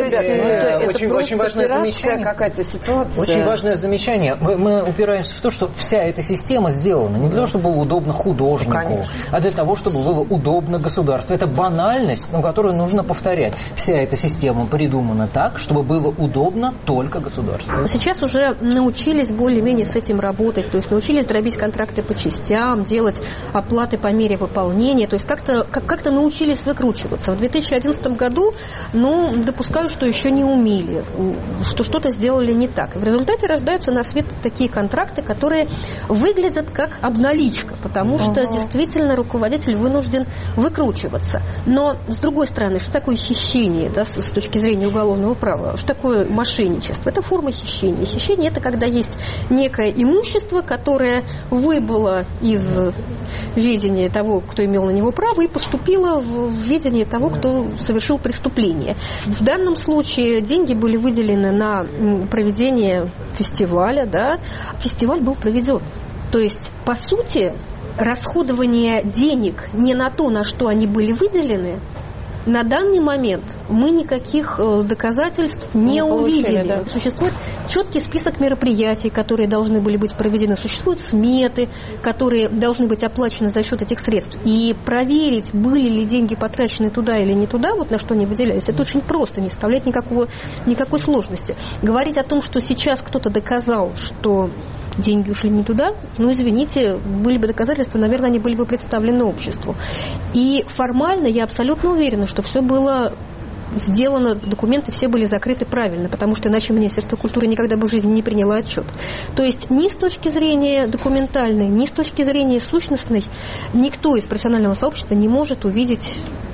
Это очень важное замечание. Какая-то ситуация. Очень важное замечание. Мы упираемся в то, что вся эта система сделана не для того, чтобы было удобно художнику, а для того, чтобы было удобно государству. Это банальность, но которую нужно повторять. Вся эта система придумана так, чтобы было удобно только государству. Сейчас уже научились более-менее с этим работать, то есть научились дробить контракты по частям, делать оплаты по мере выполнения, то есть как-то научились выкручиваться. В 2011 году, допускаю, что еще не умели, что что-то сделали не так. И в результате рождаются на свет такие контракты, которые выглядят как обналичка, потому что действительно руководитель вынужден выкручиваться. Но, с другой стороны, что такое хищение, да, с точки зрения уголовного права? Что такое мошенничество? Это форма хищения. Хищение – это когда есть некое имущество, которое выбыло из ведения того, кто имел на него право, и поступило в ведение того, кто совершил преступление. В данном случае деньги были выделены на проведение фестиваля, да. Фестиваль был проведен. То есть, по сути, расходование денег не на то, на что они были выделены, на данный момент мы никаких доказательств не увидели. Да. Существует четкий список мероприятий, которые должны были быть проведены. Существуют сметы, которые должны быть оплачены за счет этих средств. И проверить, были ли деньги потрачены туда или не туда, вот на что они выделялись, это очень просто, не составляет никакой сложности. Говорить о том, что сейчас кто-то доказал, что деньги ушли не туда, извините, были бы доказательства, наверное, они были бы представлены обществу. И формально я абсолютно уверена, что все было сделано, документы все были закрыты правильно, потому что иначе Министерство культуры никогда бы в жизни не приняло отчет. То есть ни с точки зрения документальной, ни с точки зрения сущностной никто из профессионального сообщества не может увидеть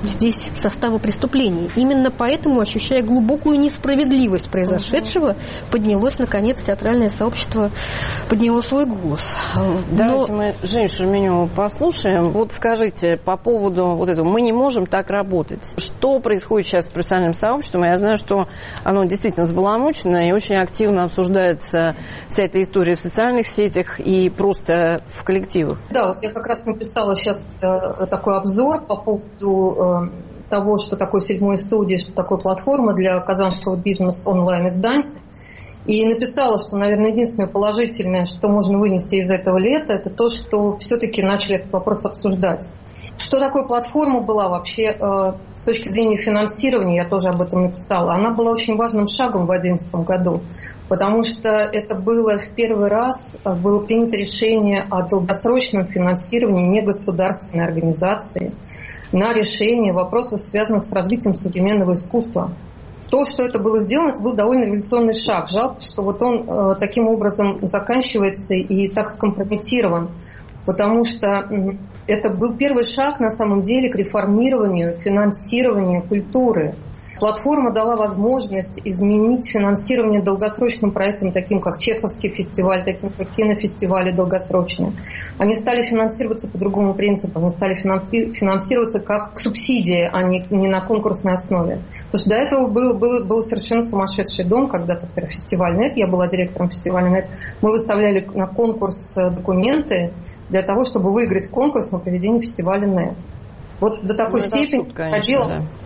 здесь состава преступлений. Именно поэтому, ощущая глубокую несправедливость произошедшего, поднялось, наконец, театральное сообщество, подняло свой голос. Давайте мы Женю Шерменеву послушаем. Вот скажите, по поводу вот этого, мы не можем так работать. Что происходит сейчас с профессиональным сообществом? Я знаю, что оно действительно взбаламучено и очень активно обсуждается вся эта история в социальных сетях и просто в коллективах. Да, вот я как раз написала сейчас такой обзор по поводу того, что такое 7 студия, что такое платформа для казанского бизнес-онлайн-издания. И написала, что, наверное, единственное положительное, что можно вынести из этого лета, это то, что все-таки начали этот вопрос обсуждать. Что такое платформа была вообще с точки зрения финансирования, я тоже об этом написала. Она была очень важным шагом в 2011 году, потому что это было в первый раз, было принято решение о долгосрочном финансировании негосударственной организации на решение вопросов, связанных с развитием современного искусства. То, что это было сделано, это был довольно революционный шаг. Жалко, что вот он таким образом заканчивается и так скомпрометирован, потому что это был первый шаг, на самом деле, к реформированию финансирования культуры. Платформа дала возможность изменить финансирование долгосрочным проектам, таким как Чеховский фестиваль, таким как кинофестивали долгосрочные. Они стали финансироваться по другому принципу. Они стали финансироваться как субсидии, а не на конкурсной основе. Потому что до этого был совершенно сумасшедший дом, когда-то фестиваль НЕТ, я была директором фестиваля НЕТ. Мы выставляли на конкурс документы для того, чтобы выиграть конкурс на проведение фестиваля НЕТ. Вот до такой степени доходил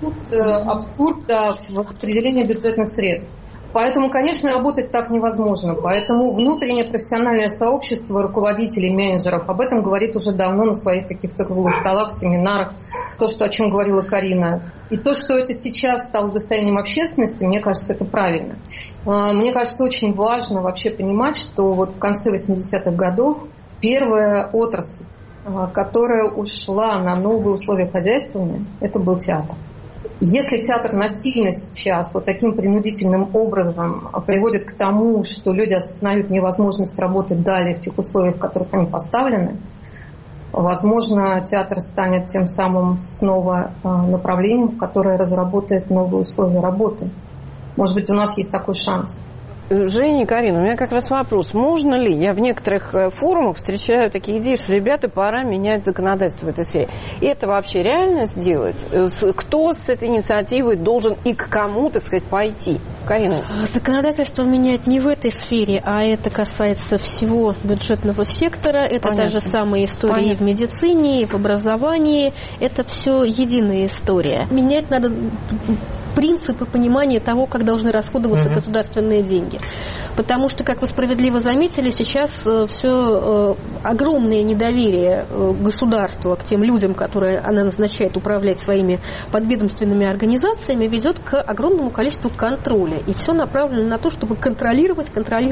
абсурд в распределении бюджетных средств. Поэтому, конечно, работать так невозможно. Поэтому внутреннее профессиональное сообщество руководителей, менеджеров об этом говорит уже давно на своих каких-то круглых столах, семинарах. То, о чем говорила Карина. И то, что это сейчас стало достоянием общественности, мне кажется, это правильно. Мне кажется, очень важно вообще понимать, что вот в конце 80-х годов первая отрасль, которая ушла на новые условия хозяйствования, это был театр. Если театр насильно сейчас вот таким принудительным образом приводит к тому, что люди осознают невозможность работать далее в тех условиях, в которых они поставлены, возможно, театр станет тем самым снова направлением, в которое разработает новые условия работы. Может быть, у нас есть такой шанс. Женя и Карина, у меня как раз вопрос. Можно ли, я в некоторых форумах встречаю такие идеи, что, ребята, пора менять законодательство в этой сфере. И это вообще реально сделать? Кто с этой инициативой должен и к кому, так сказать, пойти? Карина. Законодательство менять не в этой сфере, а это касается всего бюджетного сектора. Это та же самая история и в медицине, и в образовании. Это все единая история. Менять надо принципы понимания того, как должны расходоваться государственные деньги. Потому что, как вы справедливо заметили, сейчас все огромное недоверие государства к тем людям, которые она назначает управлять своими подведомственными организациями, ведет к огромному количеству контроля. И все направлено на то, чтобы контролировать,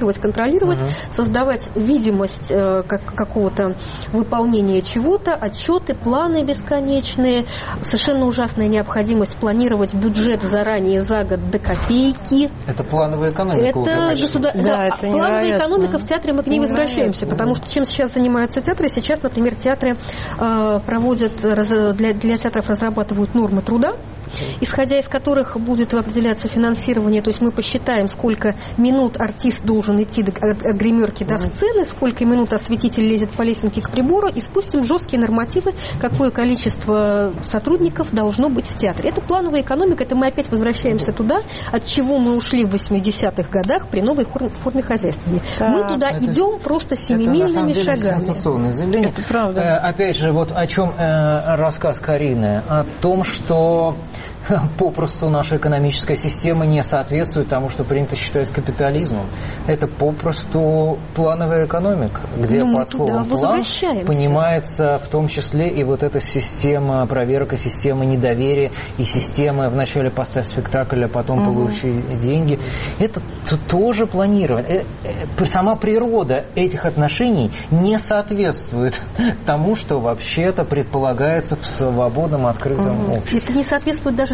создавать видимость какого-то выполнения чего-то, отчеты, планы бесконечные, совершенно ужасная необходимость планировать бюджет заранее за год до копейки. Это плановая экономика. Это плановая экономика в театре, мы к ней возвращаемся, потому что чем сейчас занимаются театры? Сейчас, например, театры проводят, для театров разрабатывают нормы труда, исходя из которых будет определяться финансирование. То есть мы посчитаем, сколько минут артист должен идти от гримерки до сцены, сколько минут осветитель лезет по лестнике к прибору, и спустим жесткие нормативы, какое количество сотрудников должно быть в театре. Это плановая экономика, это мы опять возвращаемся туда, от чего мы ушли в 80-х годах при новой форме хозяйствования. Мы туда идем просто семимильными шагами. Это сенсационное заявление. Это правда. Опять же, вот о чем рассказ Карины. О том, что попросту наша экономическая система не соответствует тому, что принято считать капитализмом. Это попросту плановая экономика, где под словом план понимается в том числе и вот эта система проверок, система недоверия, и система вначале поставь спектакль, а потом получи деньги. Это тоже планирование. Сама природа этих отношений не соответствует тому, что вообще-то предполагается в свободном, открытом обществе. Это не соответствует даже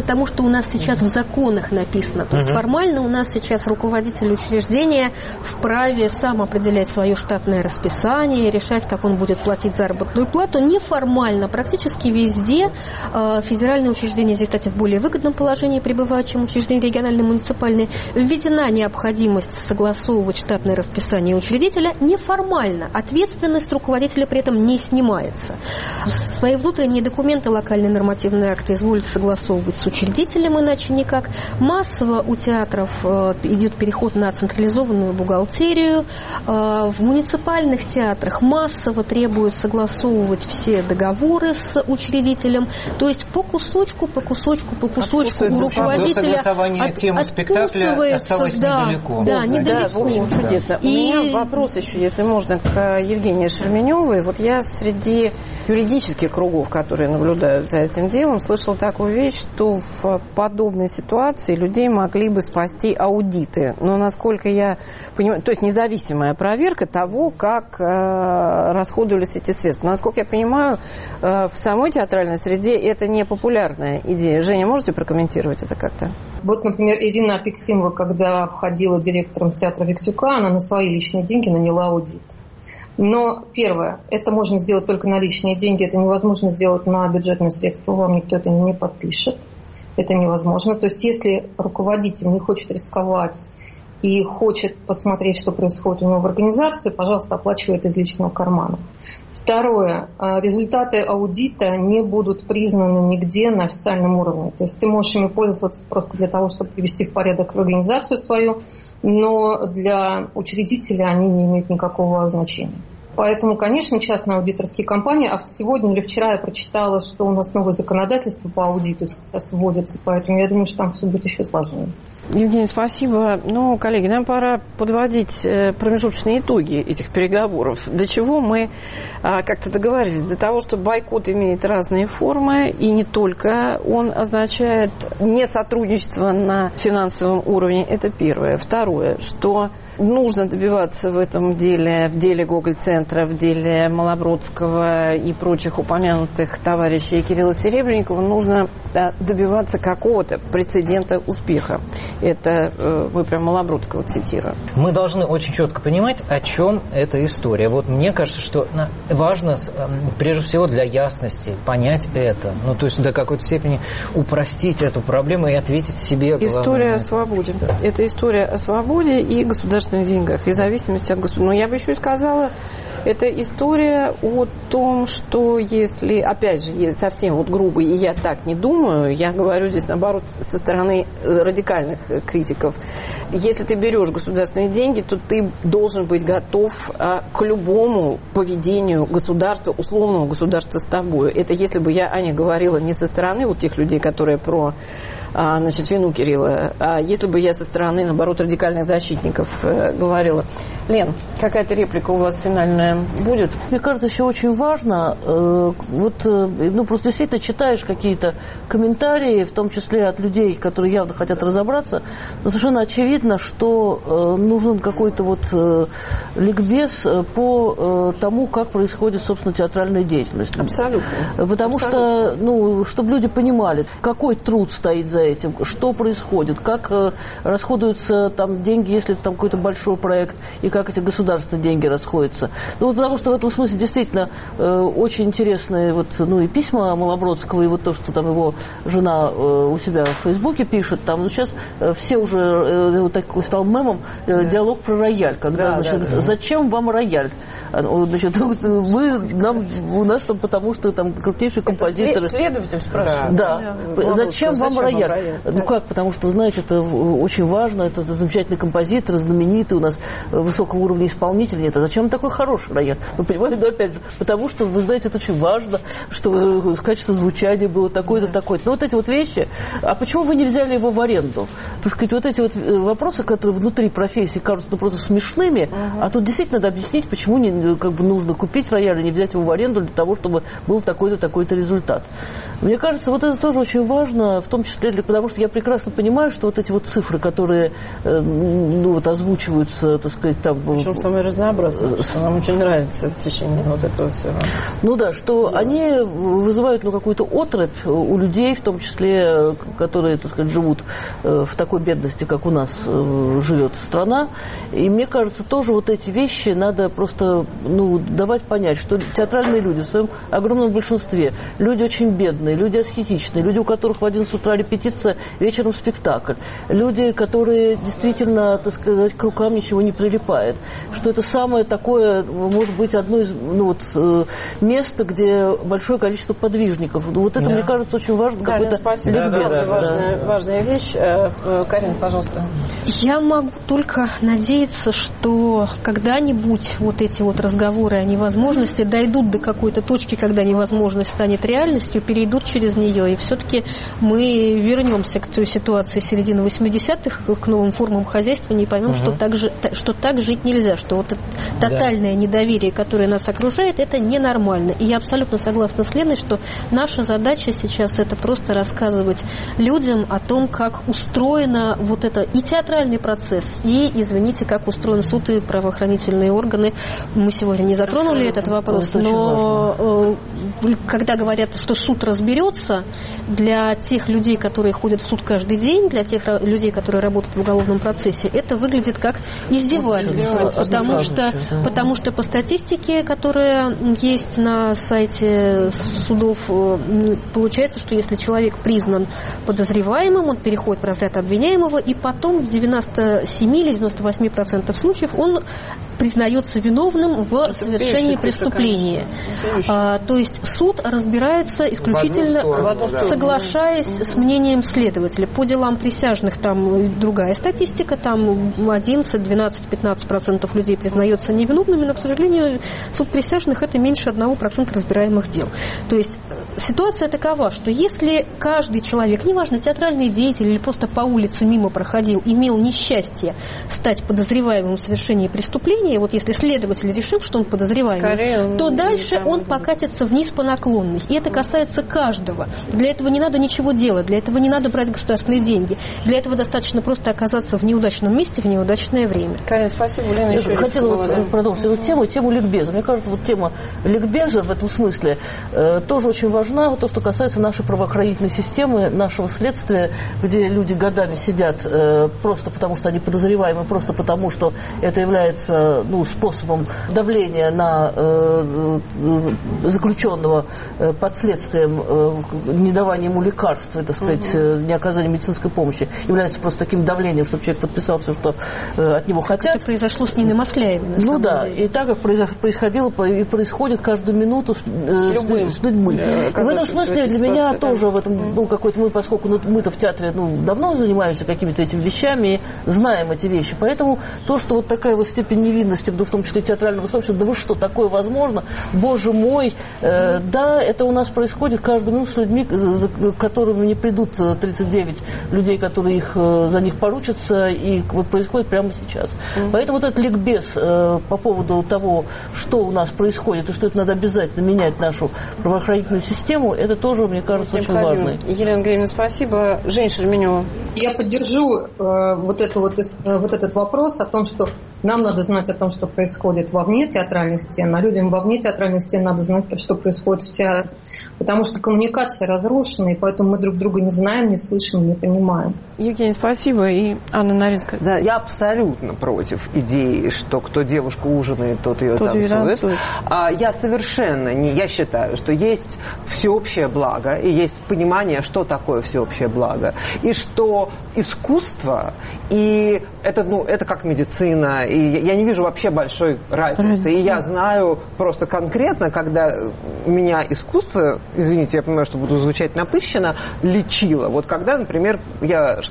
даже тому, что у нас сейчас в законах написано. То есть формально у нас сейчас руководитель учреждения вправе сам определять свое штатное расписание, решать, как он будет платить заработную плату. Неформально, практически везде федеральные учреждения здесь, кстати, в более выгодном положении пребывают, чем учреждения региональные, муниципальные. Введена необходимость согласовывать штатное расписание учредителя неформально. Ответственность руководителя при этом не снимается. Свои внутренние документы, локальные нормативные акты изволят согласовывать с учредителем, иначе никак. Массово у театров идет переход на централизованную бухгалтерию. В муниципальных театрах массово требуют согласовывать все договоры с учредителем. То есть по кусочку у руководителя тема спектакля осталась недалеко. Да, недалеко. В общем, чудесно. У меня вопрос еще, если можно, к Евгении Шерменевой. Вот я среди юридических кругов, которые наблюдают за этим делом, слышала такую вещь, что в подобной ситуации людей могли бы спасти аудиты. Но, насколько я понимаю, то есть независимая проверка того, как расходовались эти средства. Но, насколько я понимаю, в самой театральной среде это не популярная идея. Женя, можете прокомментировать это как-то? Вот, например, Ирина Апексимова, когда входила директором театра Виктюка, она на свои личные деньги наняла аудит. Но первое, это можно сделать только на личные деньги, это невозможно сделать на бюджетные средства, вам никто это не подпишет, это невозможно. То есть если руководитель не хочет рисковать и хочет посмотреть, что происходит у него в организации, пожалуйста, оплачивай это из личного кармана. Второе, результаты аудита не будут признаны нигде на официальном уровне. То есть ты можешь ими пользоваться просто для того, чтобы привести в порядок организацию свою, но для учредителя они не имеют никакого значения. Поэтому, конечно, частные аудиторские компании, а сегодня или вчера я прочитала, что у нас новое законодательство по аудиту сейчас вводится, поэтому я думаю, что там все будет еще сложнее. Евгений, спасибо. Ну, коллеги, нам пора подводить промежуточные итоги этих переговоров. До чего мы как-то договорились? До того, что бойкот имеет разные формы, и не только он означает не сотрудничество на финансовом уровне, это первое. Второе, что нужно добиваться в этом деле, в деле Гоголь-центра, в деле Малобродского и прочих упомянутых товарищей Кирилла Серебренникова, нужно добиваться какого-то прецедента успеха. Это вы прям Малобродского цитируете. Мы должны очень четко понимать, о чем эта история. Вот мне кажется, что важно, прежде всего, для ясности понять это. Ну, то есть до какой-то степени упростить эту проблему и ответить себе. История о свободе. Да. Это история о свободе и государственных деньгах, и зависимости от государства. Но я бы еще и сказала, это история о том, что если, опять же, совсем вот грубо, и я так не думаю, я говорю здесь, наоборот, со стороны радикальных критиков, если ты берешь государственные деньги, то ты должен быть готов к любому поведению государства, условного государства с тобой. Это если бы я, Аня, говорила не со стороны вот тех людей, которые про вину Кирилла, а если бы я со стороны, наоборот, радикальных защитников говорила. Лен, какая-то реплика у вас финальная будет? Мне кажется, еще очень важно, просто действительно читаешь какие-то комментарии, в том числе от людей, которые явно хотят разобраться, но совершенно очевидно, что нужен какой-то ликбез по тому, как происходит, собственно, театральная деятельность. Абсолютно. Потому что, чтобы люди понимали, какой труд стоит за этим, что происходит, как расходуются там деньги, если там какой-то большой проект, и как эти государственные деньги расходятся. Потому что в этом смысле действительно очень интересные и письма Малобродского, и то, что там его жена у себя в Фейсбуке пишет, там сейчас все уже такой стал мемом диалог про рояль, когда, зачем вам рояль? У нас там потому что там крупнейшие композиторы. Следователь спрашивает. Да. Зачем вам рояль? Как? Потому что, знаете, это очень важно, это замечательный композитор, знаменитый, у нас высокого уровня исполнитель. Нет, а зачем такой хороший рояль? Вы понимаете, но опять же, потому что, вы знаете, это очень важно, что качество звучания было такое-то, такое-то. Но эти вещи, а почему вы не взяли его в аренду? Так сказать, эти вопросы, которые внутри профессии кажутся просто смешными, а тут действительно надо объяснить, почему нужно купить рояль и не взять его в аренду для того, чтобы был такой-то, такой-то результат. Мне кажется, это тоже очень важно, в том числе потому что я прекрасно понимаю, что вот эти вот цифры, которые озвучиваются, так сказать, там... Причем самые разнообразные, что нам очень нравится в течение вот этого всего. Что они вызывают какую-то отрыбь у людей, в том числе, которые, так сказать, живут в такой бедности, как у нас живет страна. И мне кажется, тоже вот эти вещи надо просто давать понять, что театральные люди в своем огромном большинстве, люди очень бедные, люди аскетичные, люди, у которых в 11 утра репетиция, вечером спектакль, люди, которые действительно, так сказать, к рукам ничего не прилипает, что это самое такое, может быть, одно из мест, где большое количество подвижников. Вот это, мне кажется, очень важно. Карин, спасибо. Важная вещь. Карин, пожалуйста. Я могу только надеяться, что когда-нибудь вот эти вот разговоры о невозможности дойдут до какой-то точки, когда невозможность станет реальностью, перейдут через нее, и все-таки мы вернемся к той ситуации середины 80-х, к новым формам хозяйствования, и поймем, что так жить нельзя, что вот тотальное недоверие, которое нас окружает, это ненормально. И я абсолютно согласна с Леной, что наша задача сейчас это просто рассказывать людям о том, как устроена вот это и театральный процесс, и, извините, как устроен суд и правоохранительные органы. Мы сегодня не затронули этот вопрос, но когда говорят, что суд разберется, для тех людей, которые ходят в суд каждый день, для тех людей, которые работают в уголовном процессе, это выглядит как издевательство, потому что по статистике, которая есть на сайте судов, получается, что если человек признан подозреваемым, он переходит в разряд обвиняемого, и потом в 97 или 98% случаев он признается виновным в совершении преступления. То есть суд разбирается исключительно соглашаясь с мнением следователя. По делам присяжных там другая статистика, там 11, 12, 15% людей признается невиновными, но, к сожалению, суд присяжных это меньше 1% разбираемых дел. То есть ситуация такова, что если каждый человек, неважно, театральный деятель или просто по улице мимо проходил, имел несчастье стать подозреваемым в совершении преступления, вот если следователь решил, что он подозреваемый, то дальше он покатится вниз по наклонной. И это касается каждого. Для этого не надо ничего делать, для этого не надо брать государственные деньги. Для этого достаточно просто оказаться в неудачном месте в неудачное время. Карин, спасибо. Лена, еще хотела продолжить эту тему ликбеза. Мне кажется, вот тема ликбеза в этом смысле тоже очень важна. Вот то, что касается нашей правоохранительной системы, нашего следствия, где люди годами сидят просто потому, что они подозреваемы, просто потому, что это является способом давления на заключенного под следствием, не давания ему лекарств, так сказать, не оказания медицинской помощи, является просто таким давлением, чтобы человек подписал все, что от него хотят. Это произошло с Ниной Масляевой. И так как происходило и происходит каждую минуту с людьми. В этом смысле для меня тоже в этом был какой-то, поскольку мы-то в театре давно занимаемся какими-то этими вещами и знаем эти вещи, поэтому то, что вот такая вот степень невинности, в том числе театрального сообщества, да вы что, такое возможно? Боже мой, да, это у нас происходит каждую минуту с людьми, к которым не придут 39 людей, которые за них поручатся, и вот происходит прямо сейчас. Поэтому вот этот ликбез по поводу того, что у нас происходит, и что это надо обязательно менять нашу правоохранительную систему, это тоже, мне кажется, очень важно. Елена Григорьевна, спасибо. Жень Шерменева. Я поддержу вот этот вопрос о том, что нам надо знать о том, что происходит вовне театральных стен, а людям вовне театральных стен надо знать, что происходит в театре. Потому что коммуникация разрушена, и поэтому мы друг друга не знаем, не слышим, не понимаем. Евгений, спасибо. И Анна Наринская. Да, я абсолютно против идеи, что кто девушку ужинает, тот ее танцует. Я совершенно не... Я считаю, что есть всеобщее благо, и есть понимание, что такое всеобщее благо. И что искусство, и это как медицина, и я не вижу вообще большой разницы. И я знаю просто конкретно, когда меня искусство, извините, я понимаю, что буду звучать напыщенно, лечило. Вот когда, например, я шла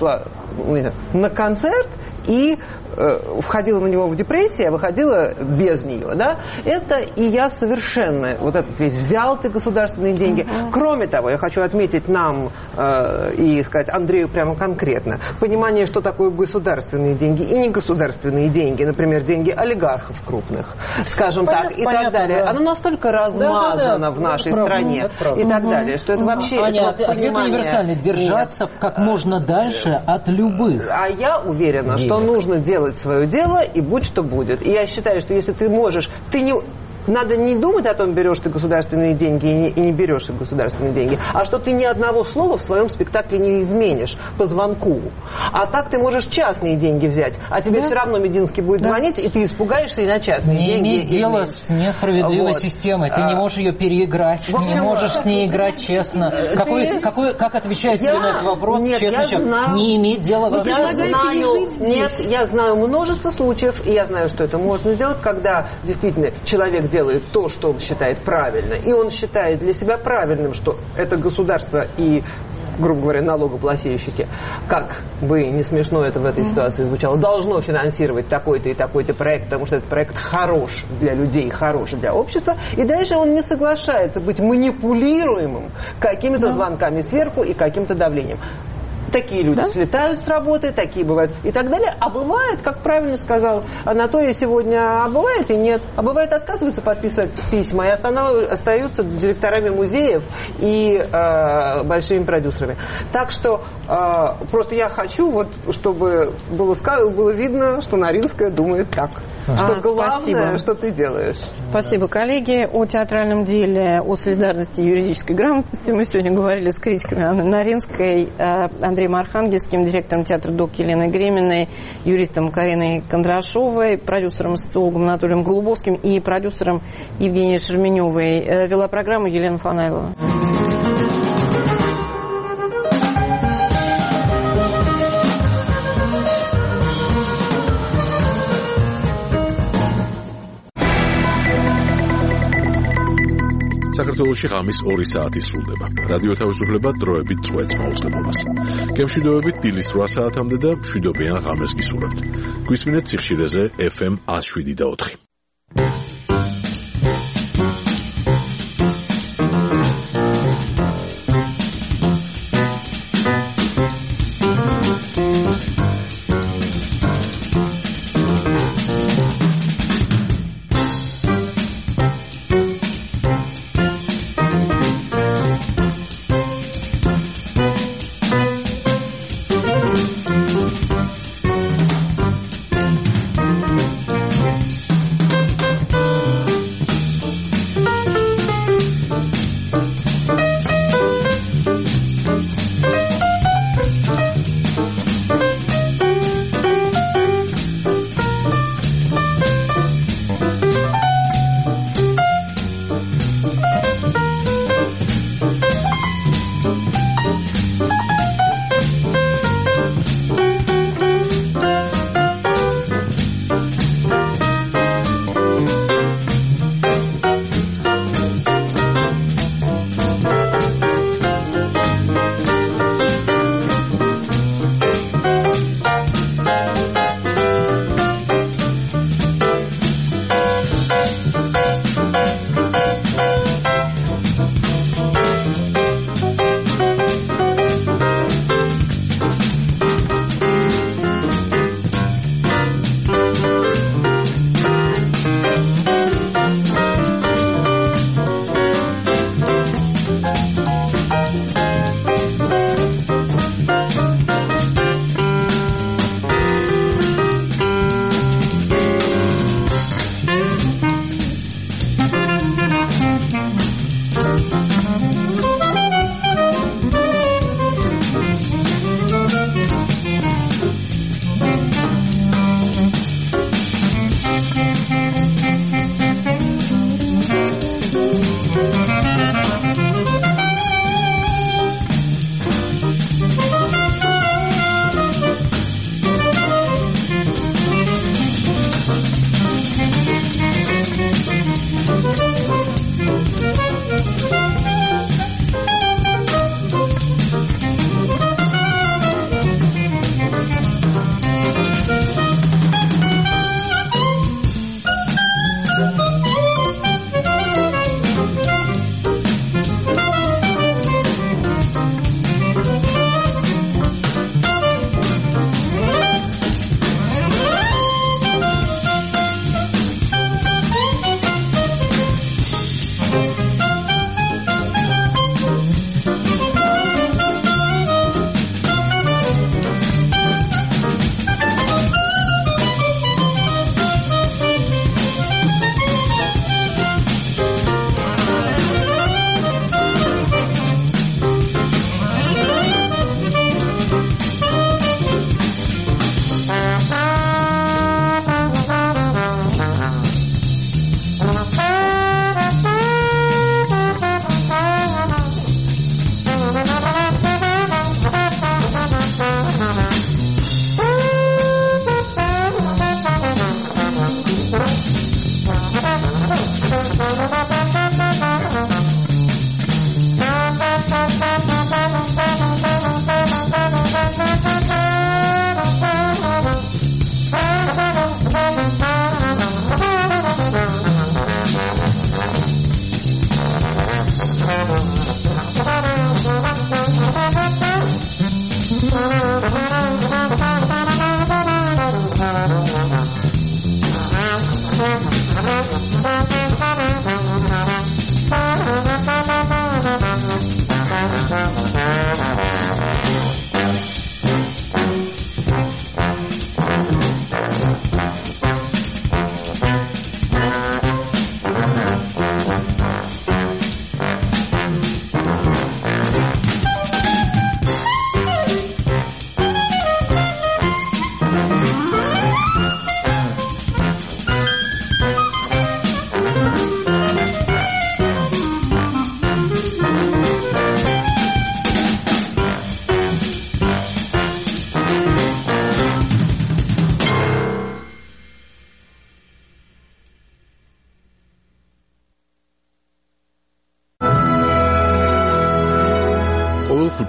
на концерт и входила на него в депрессию, а выходила без нее, да, это и я совершенно, вот этот весь взял ты государственные деньги. Кроме того, я хочу отметить нам и сказать Андрею прямо конкретно, понимание, что такое государственные деньги и негосударственные деньги, например, деньги олигархов крупных, скажем так, и так далее. Да. Оно настолько размазано в нашей стране и так далее, что это вообще... Аня, ответ универсальный. Держаться как можно дальше от любых. А я уверена, денег. что нужно делать свое дело, и будь что будет. И я считаю, что если ты можешь, надо не думать о том, берешь ты государственные деньги и не берешь ты государственные деньги, а что ты ни одного слова в своем спектакле не изменишь по звонку. А так ты можешь частные деньги взять, а тебе все равно Мединский будет звонить, и ты испугаешься и на частные деньги. Не имеет дела с несправедливой системой. Ты не можешь ее переиграть, не можешь с ней играть честно. Как отвечать себе на этот вопрос? Нет, честно, я знаю, не имеет дела я знаю множество случаев, и я знаю, что это можно сделать, когда действительно человек делает то, что он считает правильно, и он считает для себя правильным, что это государство и, грубо говоря, налогоплательщики, как бы не смешно это в этой ситуации звучало, должно финансировать такой-то и такой-то проект, потому что этот проект хорош для людей, хорош для общества, и дальше он не соглашается быть манипулируемым какими-то звонками сверху и каким-то давлением. Такие люди слетают с работы, такие бывают и так далее. А бывает, как правильно сказал Анатолий сегодня, а бывает и нет. А бывает отказываются подписывать письма и остаются директорами музеев и большими продюсерами. Так что просто я хочу, чтобы было видно, что Наринская думает так. Что главное, что ты делаешь. Спасибо, коллеги. О театральном деле, о солидарности и юридической грамотности мы сегодня говорили с критиками Анны Наринской, Андреем Архангельским, директором театра ДОК Еленой Греминой, юристом Кариной Кондрашовой, продюсером и социологом Анатолием Голубовским и продюсером Евгенией Шерменевой. Вела программу Елена Фанайлова. საქართველოში ღამის 2 საათი სრულდება. რადიო თავისუფლება დროებით წვეთს მაუწყებლობას. გემშვიდობებით დილის 8 საათამდე და მშვიდობიან ღამეს გისურვებთ. გვისმინეთ სიხშირეზე FM 107.4.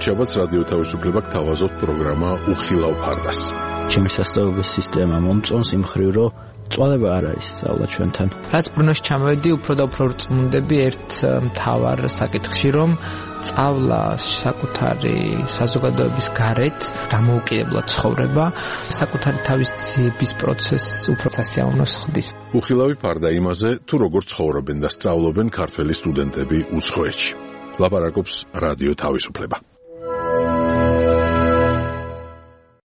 შაბათს რადიო თავისუფლება გთავაზობთ პროგრამა უხილავ ფარდას. ჩემი სასწავლებელი სისტემა მომწონს იმ მხრივ, რომ წვალება არ არის სწავლა ჩვენთან. რაც ბრუნოში ჩამოვედი, უფრო და უფრო წმუნდები ერთ მთავარ საკითხში, რომ სწავლა საკუთარი საზოგადოების გარეთ დამოუკიდებლად ცხოვრება, საკუთარი თავის ძიების პროცესს უფრო სასიამოვნოს ხდის. უხილავი ფარდა იმაზე, თუ როგორ ცხოვრობენ და სწავლობენ ქართველი სტუდენტები უცხოეთში. ლაპარაკობს რადიო თავისუფლება.